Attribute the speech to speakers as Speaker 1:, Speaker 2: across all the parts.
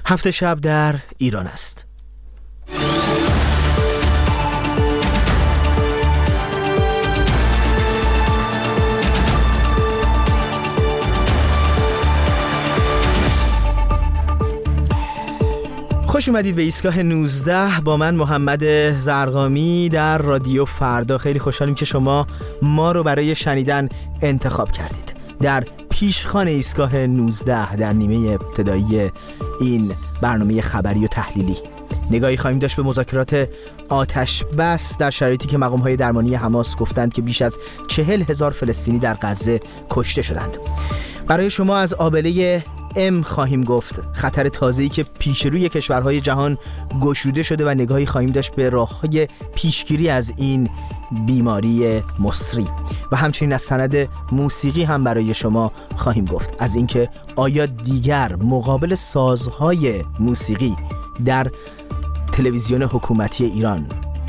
Speaker 1: هفت شب در ایران است. خوش اومدید به ایستگاه 19 با من محمد زرقامی در رادیو فردا. خیلی خوشحالیم که شما ما رو برای شنیدن انتخاب کردید. در پیشخوان ایستگاه 19 در نیمه ابتدایی این برنامه خبری و تحلیلی نگاهی خواهیم داشت به مذاکرات آتش بس در شرایطی که مقام‌های درمانی حماس گفتند که بیش از 40,000 فلسطینی در غزه کشته شدند. برای شما از آبله خواهیم گفت، خطر تازه‌ای که پیش روی کشورهای جهان گشوده شده و نگاهی خواهیم داشت به راه‌های پیشگیری از این بیماری مصری و همچنین از سند موسیقی هم برای شما خواهیم گفت، از اینکه آیا دیگر مقابل سازهای موسیقی در تلویزیون حکومتی ایران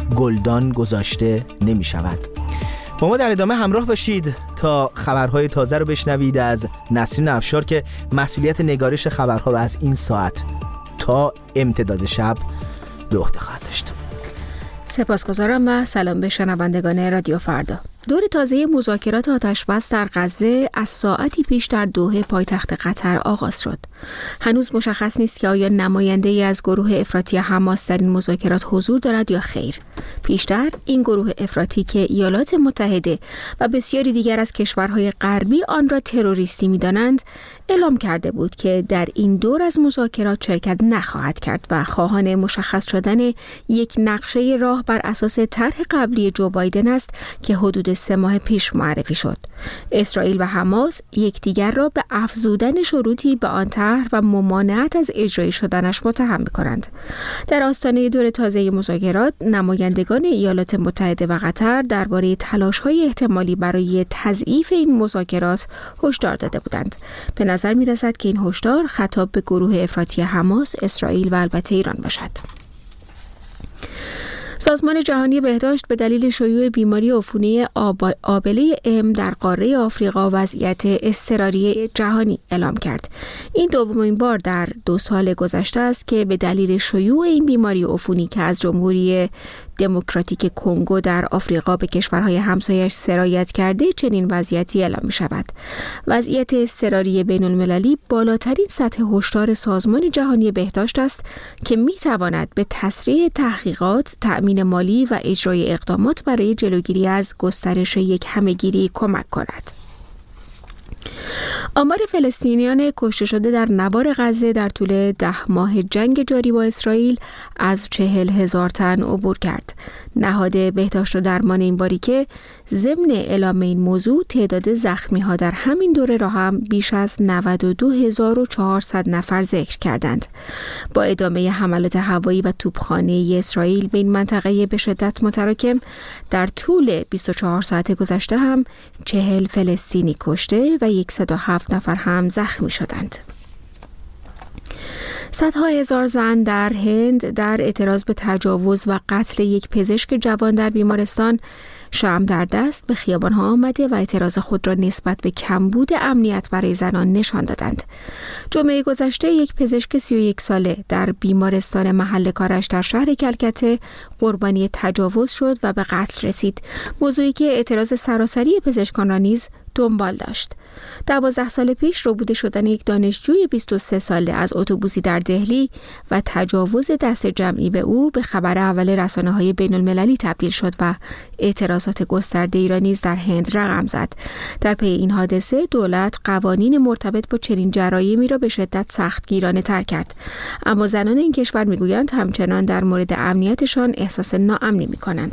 Speaker 1: گلدان گذاشته نمی شود. با ما در ادامه همراه باشید تا خبرهای تازه رو بشنوید از نسرین افشار که مسئولیت نگارش خبرها رو از این ساعت تا امتداد شب به عهده خواهد داشت.
Speaker 2: سپاسگزارم و سلام به شنوندگان رادیو فردا. دور تازه مذاکرات آتش‌بس در غزه از ساعتی پیش در دوحه پایتخت قطر آغاز شد. هنوز مشخص نیست که آیا نماینده‌ای از گروه افراطی حماس در این مذاکرات حضور دارد یا خیر. پیشتر این گروه افراطی که ایالات متحده و بسیاری دیگر از کشورهای غربی آن را تروریستی می‌دانند، اعلام کرده بود که در این دور از مذاکرات شرکت نخواهد کرد و خواهان مشخص شدن یک نقشه راه بر اساس طرح قبلی جو بایدن است که حدود 3 ماه پیش معرفی شد. اسرائیل و حماس یکدیگر را به افزودن شروطی به آن طرح و ممانعت از اجرایی شدنش متهم می‌کنند. در آستانه دور تازه مذاکرات، نمایندگان ایالات متحده و قطر درباره تلاش‌های احتمالی برای تضعیف این مذاکرات هشدار داده بودند. به نظر می‌رسد که این هشدار خطاب به گروه افراطی حماس، اسرائیل و البته ایران باشد. سازمان جهانی بهداشت به دلیل شیوع بیماری عفونی آبله در قاره آفریقا وضعیت اضطراری جهانی اعلام کرد. این دومین بار در 2 سال گذشته است که به دلیل شیوع این بیماری عفونی که از جمهوری دموکراتیک کنگو در آفریقا به کشورهای همسایه‌اش سرایت کرده چنین وضعیتی اعلام می شود. وضعیت اضطراری بین المللی بالاترین سطح هشدار سازمان جهانی بهداشت است که می تواند به تسریع تحقیقات، تأمین مالی و اجرای اقدامات برای جلوگیری از گسترش یک همه‌گیری کمک کند. آمار فلسطینیان کشته شده در نوار غزه در طول 10 ماه جنگ جاری با اسرائیل از 40,000 تن عبور کرد. نهاد بهداشت و درمان این باریکه ضمن اعلام این موضوع تعداد زخمی‌ها در همین دوره را هم بیش از 92,400 نفر ذکر کردند. با ادامه حملات هوایی و توپخانه اسرائیل به این منطقه به شدت متراکم، در طول 24 ساعت گذشته هم 40 فلسطینی کشته و 107 نفر هم زخمی شدند. صدها هزار زن در هند در اعتراض به تجاوز و قتل یک پزشک جوان در بیمارستان شمع در دست به خیابان‌ها آمده و اعتراض خود را نسبت به کمبود امنیت برای زنان نشان دادند. جمعه گذشته یک پزشک 31 ساله در بیمارستان محل کارش در شهر کلکته قربانی تجاوز شد و به قتل رسید، موضوعی که اعتراض سراسری پزشکان را نیز دنبال داشت. 12 سال پیش ربوده شدن یک دانشجوی 23 ساله از اتوبوسی در دهلی و تجاوز دست جمعی به او به خبر اول رسانه‌های بین‌المللی تبدیل شد و اعتراضات گسترده ای را نیز در هند رقم زد. در پی این حادثه دولت قوانین مرتبط با چنین جرایمی را به شدت سختگیرانه تر کرد، اما زنان این کشور میگویند همچنان در مورد امنیتشان احساس ناامنی می‌کنند.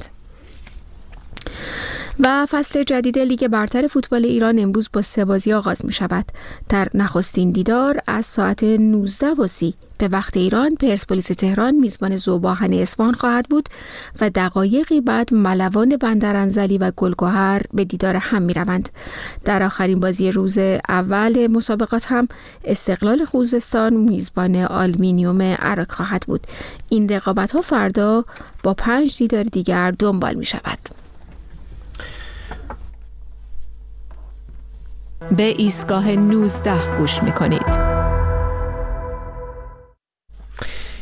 Speaker 2: و فصل جدید لیگ برتر فوتبال ایران امروز با 3 بازی آغاز می شود. در نخستین دیدار از ساعت 19:30 به وقت ایران پرسپولیس تهران میزبان ذوب‌آهن اصفهان خواهد بود و دقایقی بعد ملوان بندرانزلی و گلگهر به دیدار هم می روند. در آخرین بازی روز اول مسابقات هم استقلال خوزستان میزبان آلومینیوم عراق خواهد بود. این رقابت‌ها فردا با 5 دیدار دیگر دنبال می شود.
Speaker 3: به ایستگاه 19 گوش می‌کنید.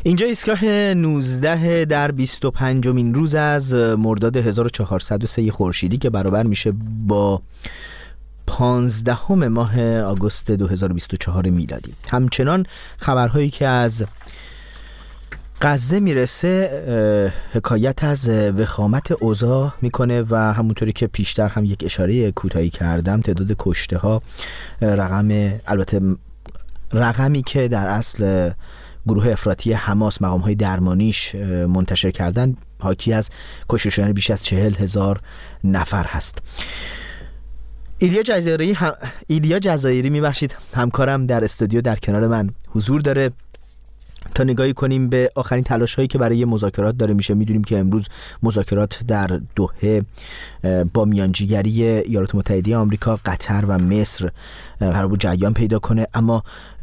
Speaker 1: اینجا ایستگاه 19 در 25مین روز از مرداد 1403 خورشیدی که برابر میشه با 15 ماه آگوست 2024 میلادی. همچنان خبرهایی که از غزه میرسه حکایت از وخامت اوضاع میکنه و همونطوری که پیشتر هم یک اشاره کوتاهی کردم، تعداد کشته ها رقمی که در اصل گروه افراطی حماس مقام‌های درمانیش منتشر کردن حاکی از کشته شدن بیش از 40,000 نفر هست. ایلیا جزایری میبخشید همکارم در استودیو در کنار من حضور داره تا نگاهی کنیم به آخرین تلاش هایی که برای مذاکرات داره میشه. میدونیم که امروز مذاکرات در دوحه با میانجیگری ایالات متحده آمریکا، قطر و مصر قرار بود جریان پیدا کنه، اما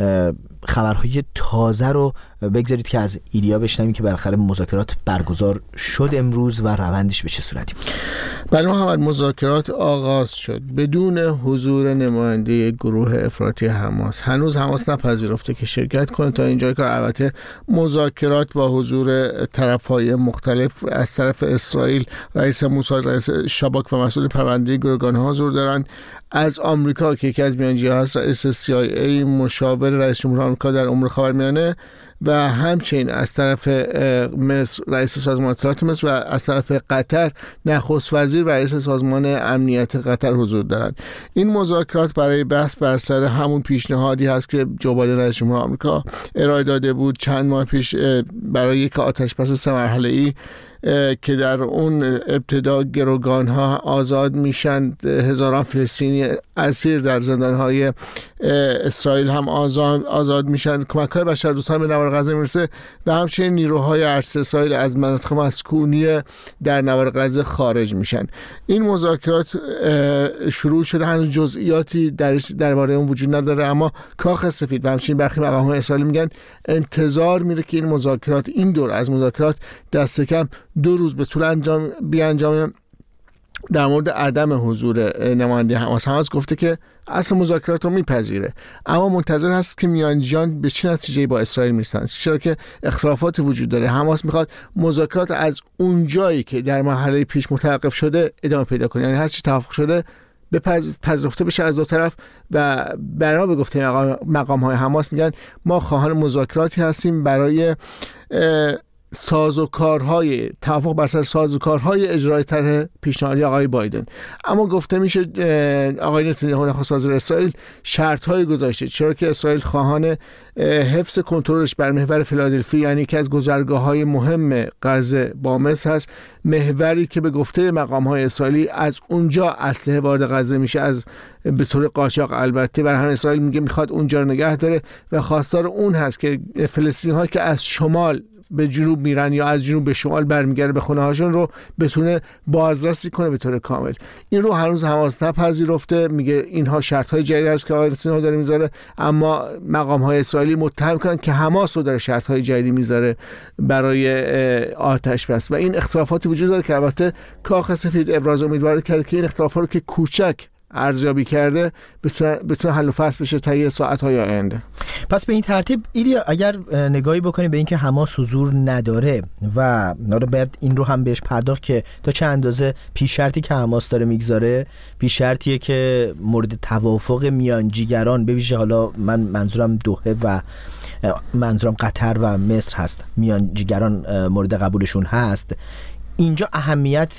Speaker 1: خبرهای تازه رو بگذارید که از ایلیا بشنویم که بالاخره مذاکرات برگزار شد امروز و روندش به چه صورتی بود.
Speaker 3: بله محمد، مذاکرات آغاز شد بدون حضور نماینده گروه افراطی حماس. هنوز حماس نپذیرفته که شرکت کنه تا اینجایی که البته مذاکرات با حضور طرف‌های مختلف از طرف اسرائیل، رئیس موساد، رئیس شباک و مسئول پرونده گروگان‌ها حضور دارن. از آمریکا که یکی از میانجی‌ها هست، رئیس CIA، مشاور رئیس جمهور آمریکا در امور خاورمیانه، و همچنین از طرف مصر رئیس سازمان اطلاعات مصر و از طرف قطر نخست وزیر و رئیس سازمان امنیت قطر حضور دارند. این مذاکرات برای بحث بر سر همون پیشنهادی هست که جو بایدن رئیس جمهور آمریکا ارائه داده بود چند ماه پیش برای یک آتش‌بس 3 مرحله‌ای که در اون ابتدا گروگان‌ها آزاد میشن، هزاران فلسطینی اسیر در زندان‌های اسرائیل هم آزاد میشن، کمک‌های بشردوستانه به نوار غزه میرسه و همچنین نیروهای ارتش اسرائیل از مناطق مسکونی در نوار غزه خارج میشن. این مذاکرات شروع شده، هنوز جزئیاتی درباره اون وجود نداره، اما کاخ سفید و همچنین برخی مقام‌های اسرائیل میگن انتظار میره که این مذاکرات، این دور از مذاکرات دست کم 2 روز به طول انجام در مورد عدم حضور نماینده حماس. حماس گفته که اصل مذاکرات رو میپذیره، اما منتظر هست که میانجیان به چه نتیجه‌ای با اسرائیل میرسن، چرا که اختلافات وجود داره. حماس میخواد مذاکرات از اون جایی که در مرحله پیش متوقف شده ادامه پیدا کنه، یعنی هر چی توافق شده پذیرفته بشه از دو طرف. و بنا به گفته مقام‌های حماس میگن ما خواهان مذاکراتی هستیم برای سازوکارهای توافق بر سر سازوکارهای اجرای طرح پیشنهادی آقای بایدن. اما گفته میشه آقای نتانیاهو نخست وزیر اسرائیل شرط‌های گذاشته، چرا که اسرائیل خواهان حفظ کنترلش بر محور فیلادلفی، یعنی که از گذرگاه‌های مهم غزه با مصر هست، محوری که به گفته مقام‌های اسرائیلی از اونجا اسلحه وارد غزه میشه، از به طور قاچاق البته. برای همین اسرائیل میگه میخواد اونجا رو نگه داره و خواستار اون هست که فلسطینی‌ها که از شمال به جنوب میرن یا از جنوب به شمال برمیگرده به خونه هاشون رو بتونه بازرسی کنه به طور کامل. این رو هنوز حماس نپذیرفته، میگه اینها شرط‌های جدیدی است که آقای نتانیاهو داره میذاره، اما مقام‌های اسرائیلی متهم کردن که حماس رو داره شرط‌های جدیدی میذاره برای آتش بس و این اختلافاتی وجود داره که البته کاخ سفید ابراز امیدواری کرده که این اختلافات رو که کوچک ارزیابی کرده بتونه حل و فصل بشه تا ساعت‌های آینده.
Speaker 1: پس به این ترتیب ایلیا اگر نگاهی بکنیم به اینکه حماس حضور نداره و باید این رو هم بهش پرداخت که تا چه اندازه پیش شرطی که حماس داره میگذاره پیش شرطیه که مورد توافق میانجیگران، به ویژه حالا من منظورم دوحه و منظورم قطر و مصر هست، میانجیگران مورد قبولشون هست. اینجا اهمیت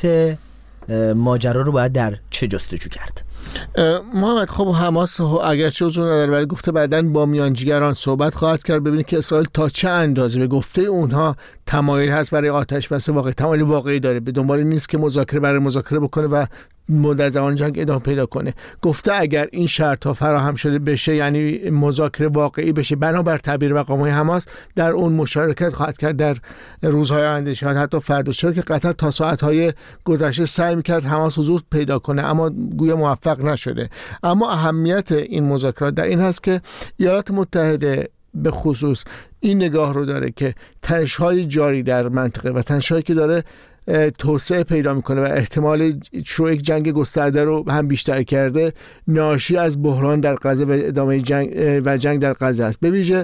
Speaker 1: ماجرا رو باید در چه جستجو کرد؟
Speaker 3: محمد، خب حماس اگرچه حضور نداره ولی گفته بعداً با میانجیگران صحبت خواهد کرد ببینید که اسرائیل تا چه اندازه به گفته اونها تمایل هست برای آتش بس واقعی، تمایل واقعی داره، به دنبال نیست که مذاکره برای مذاکره بکنه و مدت زمان جنگ ادامه پیدا کنه. گفته اگر این شرط ها فراهم شده بشه، یعنی مذاکره واقعی بشه، بنابر تعبیر مقام‌های حماس در اون مشارکت خواهد کرد در روزهای آینده، شاید حتی فردا، چرا که قطر تا ساعت‌های گذشته سعی می‌کرد حماس حضور پیدا کنه اما گویا موفق نشده. اما اهمیت این مذاکرات در این هست که ایالات متحده به خصوص این نگاه رو داره که تنش‌های جاری در منطقه و تنش‌هایی که داره توسعه پیدا میکنه و احتمال شروع یک جنگ گسترده رو هم بیشتر کرده، ناشی از بحران در غزه و ادامه جنگ در غزه است. به ویژه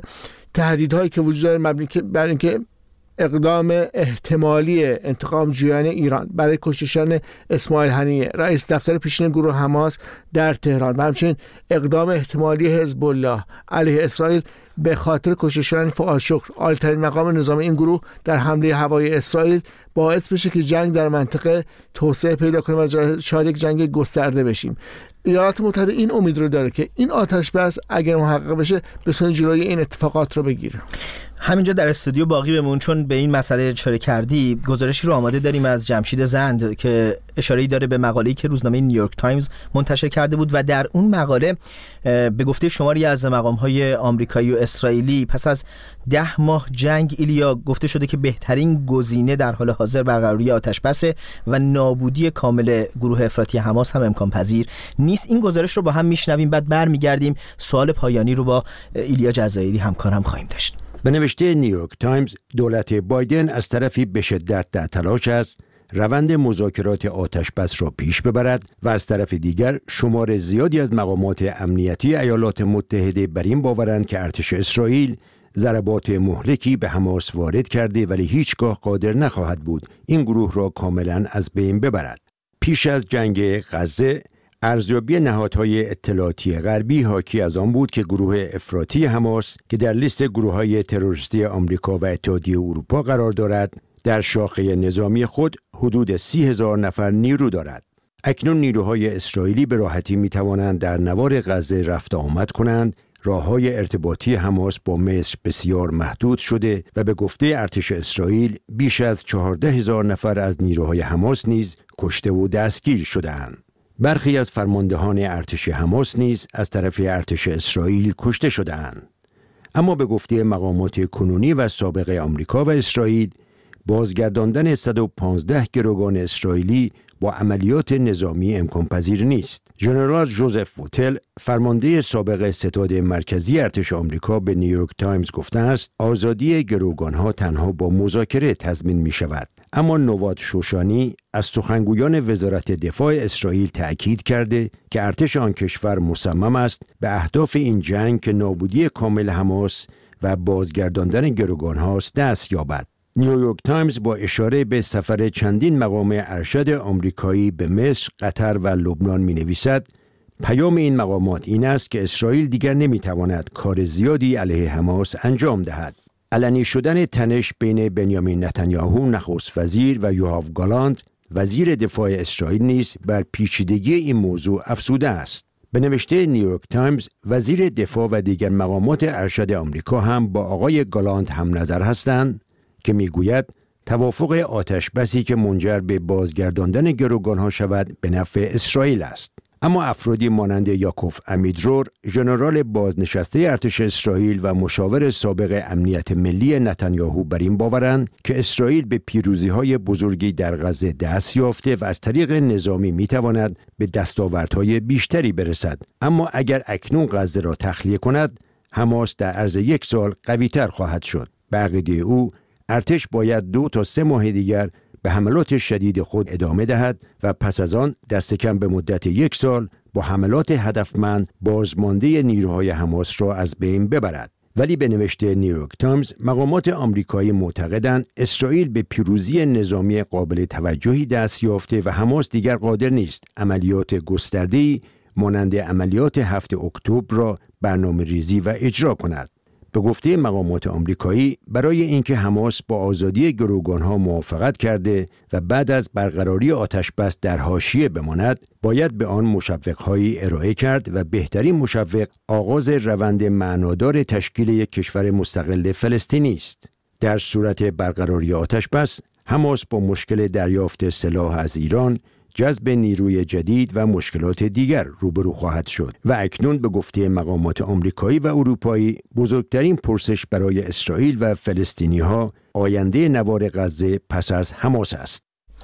Speaker 3: تهدیدهایی که وجود داره مبنی بر اینکه اقدام احتمالی انتقام جویان ایران برای کشتن اسماعیل هنیه رئیس دفتر پیشین گروه حماس در تهران و همچنین اقدام احتمالی حزب الله علیه اسرائیل به خاطر کشتن فؤاد شکر، عالی‌ترین مقام نظامی این گروه، در حمله هوایی اسرائیل باعث بشه که جنگ در منطقه توسعه پیدا کنه و شاید یک جنگ گسترده بشیم. ایالات متحده این امید رو داره که این آتش بس اگر محقق بشه بتونه جلوی این اتفاقات رو بگیره.
Speaker 1: همینجا در استودیو باقی بمون، چون به این مسئله اشاره کردی. گزارشی رو آماده داریم از جمشید زند که اشاره‌ای داره به مقاله‌ای که روزنامه نیویورک تایمز منتشر کرده بود و در اون مقاله به گفته شماری از مقام‌های آمریکایی و اسرائیلی پس از 10 ماه جنگ ایلیا گفته شده که بهترین گزینه در حال حاضر برقراری آتش‌بس و نابودی کامل گروه افراطی حماس هم امکان پذیر نیست. این گزارش رو با هم میشنویم، بعد برمیگردیم سوال پایانی رو با ایلیا جزایری همکارم خواهیم داشت.
Speaker 4: به نوشته نیویورک تایمز، دولت بایدن از طرفی به شدت در تلاش است روند مذاکرات آتش‌بس را پیش ببرد و از طرف دیگر شمار زیادی از مقامات امنیتی ایالات متحده بر این باورند که ارتش اسرائیل ضربات مهلکی به حماس وارد کرده ولی هیچگاه قادر نخواهد بود این گروه را کاملا از بین ببرد. پیش از جنگ غزه ارزیابی نهادهای اطلاعاتی غربی حاکی از آن بود که گروه افراطی حماس که در لیست گروه‌های تروریستی آمریکا و اتحادیه اروپا قرار دارد، در شاخه نظامی خود حدود 30,000 نفر نیرو دارد. اکنون نیروهای اسرائیلی به راحتی می‌توانند در نوار غزه رفت آمد کنند. راه‌های ارتباطی حماس با مصر بسیار محدود شده و به گفته ارتش اسرائیل بیش از 14,000 نفر از نیروهای حماس نیز کشته و دستگیر شده‌اند. برخی از فرماندهان ارتش حماس نیز از طرف ارتش اسرائیل کشته شده‌اند. اما به گفته مقامات کنونی و سابق آمریکا و اسرائیل، بازگرداندن 115 گروگان اسرائیلی با عملیات نظامی امکان پذیر نیست. ژنرال جوزف ووتل، فرمانده سابق ستاد مرکزی ارتش آمریکا، به نیویورک تایمز گفته است آزادی گروگان‌ها تنها با مذاکره تضمین می شود. اما نواد شوشانی از سخنگویان وزارت دفاع اسرائیل تأکید کرده که ارتش آن کشور مصمم است به اهداف این جنگ که نابودی کامل حماس و بازگرداندن گروگان‌هاست دست یابد. نیویورک تایمز با اشاره به سفر چندین مقام ارشد آمریکایی به مصر، قطر و لبنان می‌نویسد پیام این مقامات این است که اسرائیل دیگر نمی‌تواند کار زیادی علیه حماس انجام دهد. علنی شدن تنش بین بنیامین نتانیاهو نخست وزیر و یوآف گالانت وزیر دفاع اسرائیل نیز بر پیچیدگی این موضوع افزوده است. به نوشته نیویورک تایمز، وزیر دفاع و دیگر مقامات ارشد آمریکا هم با آقای گالانت هم نظر هستند که میگوید توافق آتش بسی که منجر به بازگرداندن گروگان‌ها شود به نفع اسرائیل است. اما افرادی مانند یاکوف امیدرور، ژنرال بازنشسته ارتش اسرائیل و مشاور سابق امنیت ملی نتانیاهو، بر این باورند که اسرائیل به پیروزی‌های بزرگی در غزه دست یافته و از طریق نظامی می‌تواند به دستاوردهای بیشتری برسد. اما اگر اکنون غزه را تخلیه کند، حماس در عرض 1 سال قوی‌تر خواهد شد. به عقیده او، ارتش باید 2 تا 3 ماه دیگر به حملات شدید خود ادامه دهد و پس از آن دست کم به مدت 1 سال با حملات هدفمند بازمانده نیروهای حماس را از بین ببرد. ولی به نوشته نیویورک تایمز، مقامات آمریکایی معتقدند اسرائیل به پیروزی نظامی قابل توجهی دست یافته و حماس دیگر قادر نیست عملیات گسترده‌ای مانند عملیات 7 اکتبر را برنامه‌ریزی و اجرا کند. به گفته مقامات آمریکایی، برای اینکه حماس با آزادی گروگان‌ها موافقت کرده و بعد از برقراری آتش‌بس در حاشیه بماند، باید به آن مشوق‌هایی ارائه کرد و بهترین مشوق آغاز روند معنادار تشکیل یک کشور مستقل فلسطینی است. در صورت برقراری آتش‌بس، حماس با مشکل دریافت سلاح از ایران، جذب نیروی جدید و مشکلات دیگر روبرو خواهد شد و اکنون به گفته مقامات آمریکایی و اروپایی بزرگترین پرسش برای اسرائیل و فلسطینی‌ها آینده نوار غزه پس از حماس است.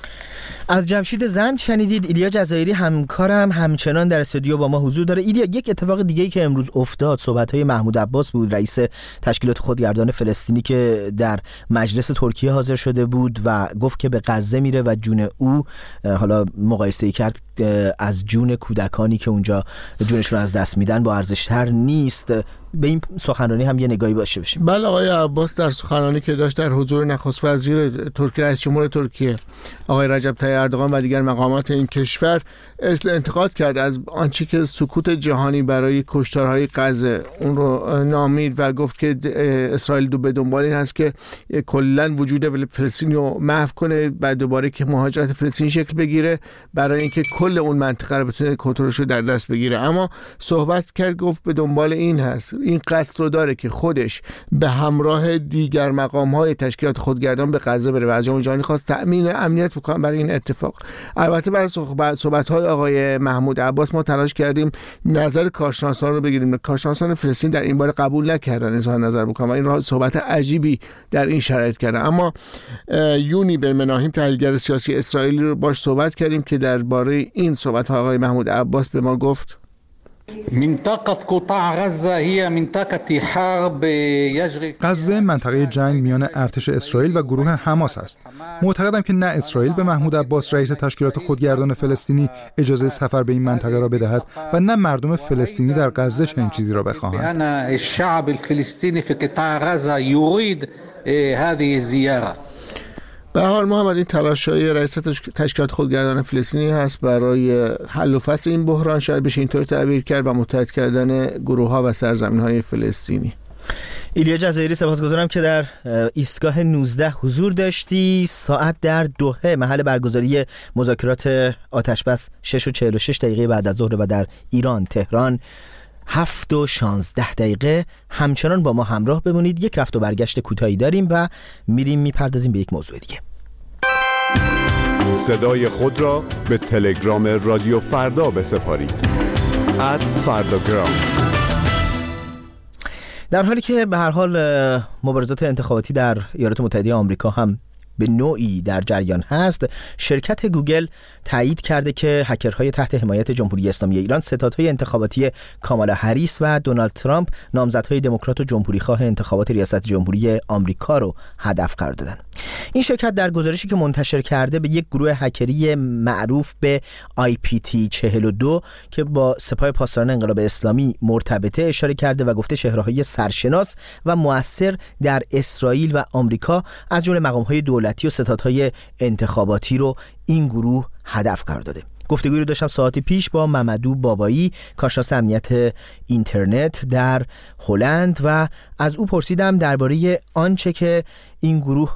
Speaker 1: از جمشید زند شنیدید. ایلیا جزایری همکارم همچنان در استودیو با ما حضور داره. ایلیا، یک اتفاق دیگه‌ای که امروز افتاد صحبت‌های محمود عباس بود، رئیس تشکیلات خودگردان فلسطینی، که در مجلس ترکیه حاضر شده بود و گفت که به غزه میره و جون او، حالا مقایسه‌ای کرد از جون کودکانی که اونجا جونشون از دست میدن، با ارزش‌تر نیست. به این سخنرانی هم یه نگاهی باشه بشیم.
Speaker 3: بله، آقای عباس در سخنرانی که داشت در حضور نخست وزیر ترکیه، رئیس جمهور ترکیه آقای رجب طیب اردوغان و دیگر مقامات این کشور انتقاد کرد از آنچه که سکوت جهانی برای کشتارهای غزه اون رو نامید و گفت که اسرائیل به دنبال این هست که کلا وجود فلسطین رو محو کنه و دوباره که مهاجرت فلسطین شکل بگیره برای اینکه کل اون منطقه رو بتونه کنترلش رو در دست بگیره. اما صحبت کرد، گفت به دنبال این هست، این قصد رو داره که خودش به همراه دیگر مقام‌های تشکیلات خودگردان به غزه بره و از جامعه جهانی خواست تأمین امنیت بکنه برای این اتفاق. البته بعد صحبت‌های آقای محمود عباس ما تلاش کردیم نظر کارشناسان رو بگیریم. کارشناسان فلسطین در این باره قبول نکردن اظهار نظر بکنن و این را صحبت عجیبی در این شرایط کردن. اما یونی بن مناهیم تحلیلگر سیاسی اسرائیلی رو باش صحبت کردیم که درباره این صحبت‌های آقای محمود عباس به ما گفت
Speaker 5: غزه منطقه جنگ میان ارتش اسرائیل و گروه حماس است. معتقدم که نه اسرائیل به محمود عباس رئیس تشکیلات خودگردان فلسطینی اجازه سفر به این منطقه را بدهد و نه مردم فلسطینی در غزه چنین چیزی را بخواهند.
Speaker 6: الشعب الفلسطینی فی قطاع غزه یرید هذه الزیاره.
Speaker 3: به حال محمد، این تلاش‌های رئیس تشکیلات خودگردان فلسطینی هست برای حل و فصل این بحران، شاید بشه اینطور تعبیر کرد، و متحد کردن گروه‌ها و سرزمین‌های فلسطینی.
Speaker 1: ایلیا جزایری، سپاسگزارم که در ایستگاه 19 حضور داشتی. ساعت در دوحه محل برگزاری مذاکرات آتش‌بس 6:46 بعد از ظهر و در ایران تهران 7:16. همچنان با ما همراه بمونید. یک رفت و برگشت کوتاهی داریم و میپردازیم به یک موضوع دیگه.
Speaker 7: صدای خود را به تلگرام رادیو فردا بسپارید. @فرداگرام.
Speaker 1: در حالی که به هر حال مبارزات انتخاباتی در ایالات متحده آمریکا هم به نوعی در جریان هست، شرکت گوگل تایید کرده که هکرهای تحت حمایت جمهوری اسلامی ایران ستادهای انتخاباتی کامالا هریس و دونالد ترامپ، نامزدهای دموکرات و جمهوریخواه انتخابات ریاست جمهوری آمریکا رو هدف قرار دادن. این شرکت در گزارشی که منتشر کرده به یک گروه هکری معروف به IP-T42 که با سپاه پاسداران انقلاب اسلامی مرتبطه اشاره کرده و گفته چهره‌های سرشناس و مؤثر در اسرائیل و آمریکا از جمله مقام‌های دولتی و ستادهای انتخاباتی رو این گروه هدف قرار داده. گفتگویی رو داشتم ساعتی پیش با ممدو بابایی، کارشناس امنیت اینترنت در هلند، و از او پرسیدم درباره آنچه که این گروه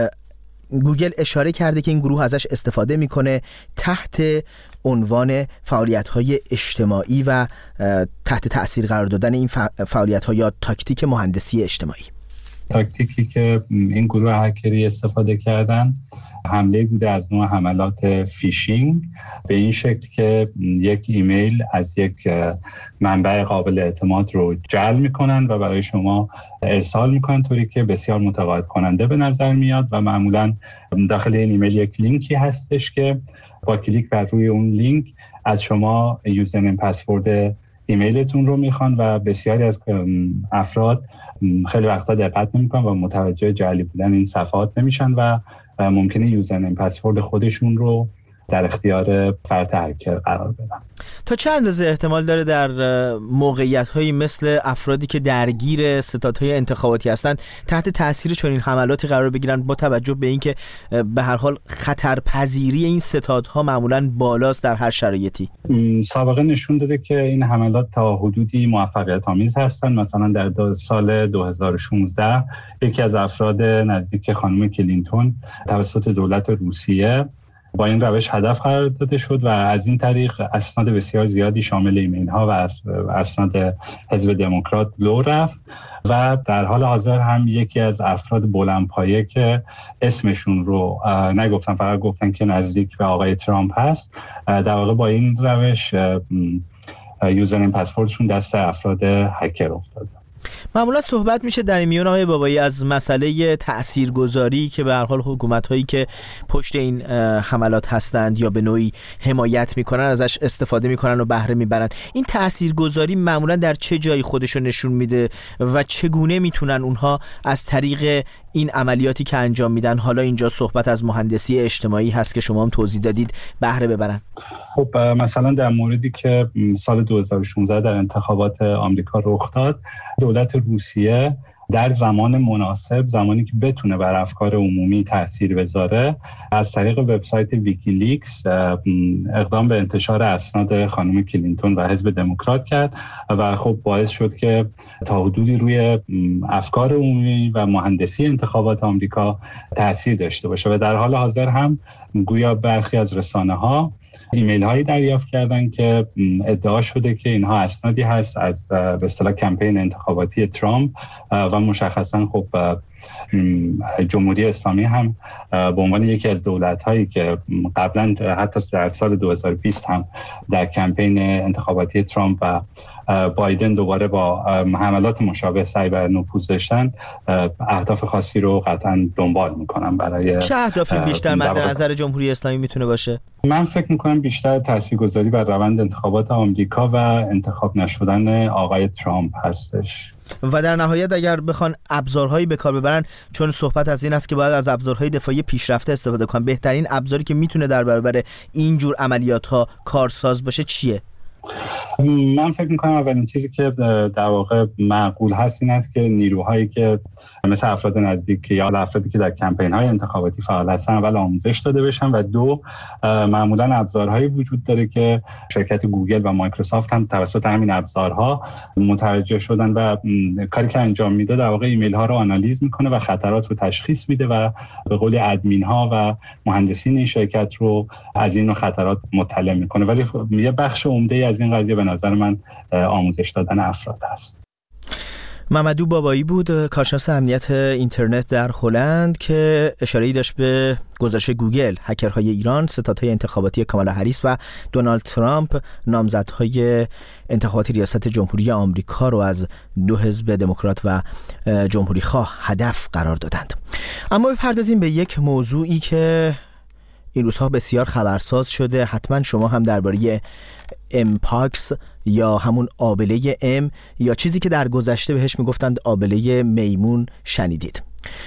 Speaker 1: گوگل اشاره کرده که این گروه ازش استفاده میکنه تحت عنوان فعالیت‌های اجتماعی و تحت تأثیر قرار دادن این فعالیت‌ها یا تاکتیک مهندسی اجتماعی.
Speaker 8: تاکتیکی که این گروه هکری استفاده کردن حمله بوده از نوع حملات فیشینگ، به این شکل که یک ایمیل از یک منبع قابل اعتماد رو جعل میکنن و برای شما ارسال میکنن، طوری که بسیار متقاعد کننده به نظر میاد و معمولا داخل این ایمیل یک لینکی هستش که با کلیک بر روی اون لینک از شما یوزرنیم پسورد ایمیلتون رو میخوان و بسیاری از افراد خیلی وقتا دقت نمیکنن و متوجه جعلی بودن این صفحات نمیشن و ممکنه یوزرنیم پسورد خودشون رو در اختیار فرد هکر قرار بدن.
Speaker 1: تا چه اندازه احتمال داره در موقعیت‌هایی مثل افرادی که درگیر ستادهای انتخاباتی هستند تحت تاثیر چنین حملاتی قرار بگیرن، با توجه به اینکه به هر حال خطرپذیری این ستادها معمولاً بالاست در هر شرایطی؟
Speaker 8: سابقه نشون داده که این حملات تا حدودی موفقیت آمیز هستن. مثلا در سال 2016 یکی از افراد نزدیک خانم کلینتون توسط دولت روسیه با این روش هدف قرار داده شد و از این طریق اسناد بسیار زیادی شامل ایمیل ها و اسناد حزب دموکرات لو رفت و در حال حاضر هم یکی از افراد بلندپایه که اسمشون رو نگفتن، فقط گفتن که نزدیک به آقای ترامپ هست، در واقع با این روش یوزرنیم پسوردشون دست افراد هکر افتاده.
Speaker 1: معمولا صحبت میشه در این میون آقای بابایی از مسئله تاثیرگذاری که به هر حال حکومت‌هایی که پشت این حملات هستند یا به نوعی حمایت میکنن ازش استفاده میکنن و بهره میبرن. این تاثیرگذاری معمولا در چه جایی خودشو نشون میده و چگونه میتونن اونها از طریق این عملیاتی که انجام میدن؟ حالا اینجا صحبت از مهندسی اجتماعی هست که شما هم توضیح دادید، بهره ببرن.
Speaker 8: خب مثلا در موردی که سال 2016 در انتخابات آمریکا رخ داد، دولت روسیه در زمان مناسب، زمانی که بتونه بر افکار عمومی تاثیر بذاره، از طریق وبسایت ویکیلیکس اقدام به انتشار اسناد خانم کلینتون و حزب دموکرات کرد و خب باعث شد که تا حدودی روی افکار عمومی و مهندسی انتخابات آمریکا تاثیر داشته باشه. و در حال حاضر هم گویا برخی از رسانه‌ها ایمیل هایی دریافت کردن که ادعا شده که اینها اسنادی هست از به اصطلاح کمپین انتخاباتی ترامپ و مشخصا خب جمهوری اسلامی هم به عنوان یکی از دولت‌هایی که قبلا حتی در سال 2020 هم در کمپین انتخاباتی ترامپ و بایدن دوباره با حملات مشابه سعی بر نفوذ داشتن، اهداف خاصی رو قطعا دنبال میکنن. برای
Speaker 1: چه اهدافی بیشتر مد نظر جمهوری اسلامی میتونه باشه؟
Speaker 8: من فکر میکنم بیشتر تاثیرگذاری بر روند انتخابات آمریکا و انتخاب نشدن آقای ترامپ هستش.
Speaker 1: و در نهایت اگر بخوان ابزارهایی به کار ببرن، چون صحبت از این است که باید از ابزارهای دفاعی پیشرفته استفاده کنن، بهترین ابزاری که میتونه در برابر این جور عملیات ها کارساز باشه چیه؟
Speaker 8: من فکر میکنم اولین چیزی که در واقع معقول هست این است که نیروهایی که مثل افراد نزدیک یا افرادی که در کمپین های انتخاباتی فعال هستن اول آموزش داده بشن و دو، معمولا ابزارهایی وجود داره که شرکت گوگل و مایکروسافت هم توسط همین ابزارها متوجه شدن و کاری که انجام میده در واقع ایمیل ها رو آنالیز میکنه و خطرات رو تشخیص میده و به قول ادمین ها و مهندسین این شرکت رو از این خطرات مطلع میکنه. ولی یه بخش عمده از این قضیه به نظر من آموزش دادن افراد است.
Speaker 1: ممدو بابایی بود، کارشناس امنیت اینترنت در هلند، که اشاره‌ای داشت به گزارش گوگل هکرهای ایران، ستادهای انتخاباتی کامالا هریس و دونالد ترامپ نامزدهای انتخاباتی ریاست جمهوری آمریکا رو از دو حزب دموکرات و جمهوری خواه هدف قرار دادند. اما بپردازیم به یک موضوعی که این روزها بسیار خبرساز شده. حتما شما هم درباره امپاکس یا همون آبله ام یا چیزی که در گذشته بهش میگفتند آبله میمون شنیدید.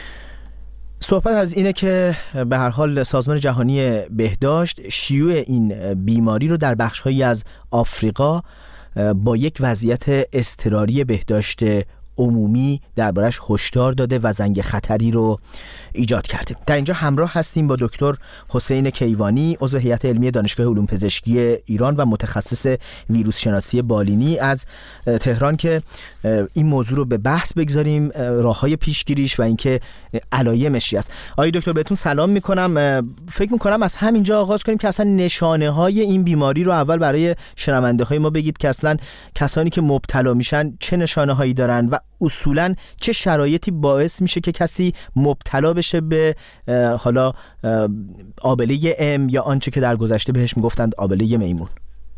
Speaker 1: صحبت از اینه که به هر حال سازمان جهانی بهداشت شیوع این بیماری رو در بخش‌هایی از آفریقا با یک وضعیت اضطراری بهداشت عمومی دربارش هشدار داده و زنگ خطری رو ایجاد کرده. در اینجا همراه هستیم با دکتر حسین کیوانی، عضو هیئت علمی دانشگاه علوم پزشکی ایران و متخصص ویروس شناسی بالینی از تهران، که این موضوع رو به بحث بگذاریم، راه‌های پیشگیریش و اینکه علایمش چی است. آقای دکتر بهتون سلام میکنم. فکر میکنم از همینجا آغاز کنیم که اصلا نشانه‌های این بیماری رو اول برای شنونده‌های ما بگید که اصلا کسانی که مبتلا میشن چه نشانه‌هایی دارن و اصولاً چه شرایطی باعث میشه که کسی مبتلا بشه به حالا آبله ام یا آنچه که در گذشته بهش میگفتند آبله میمون.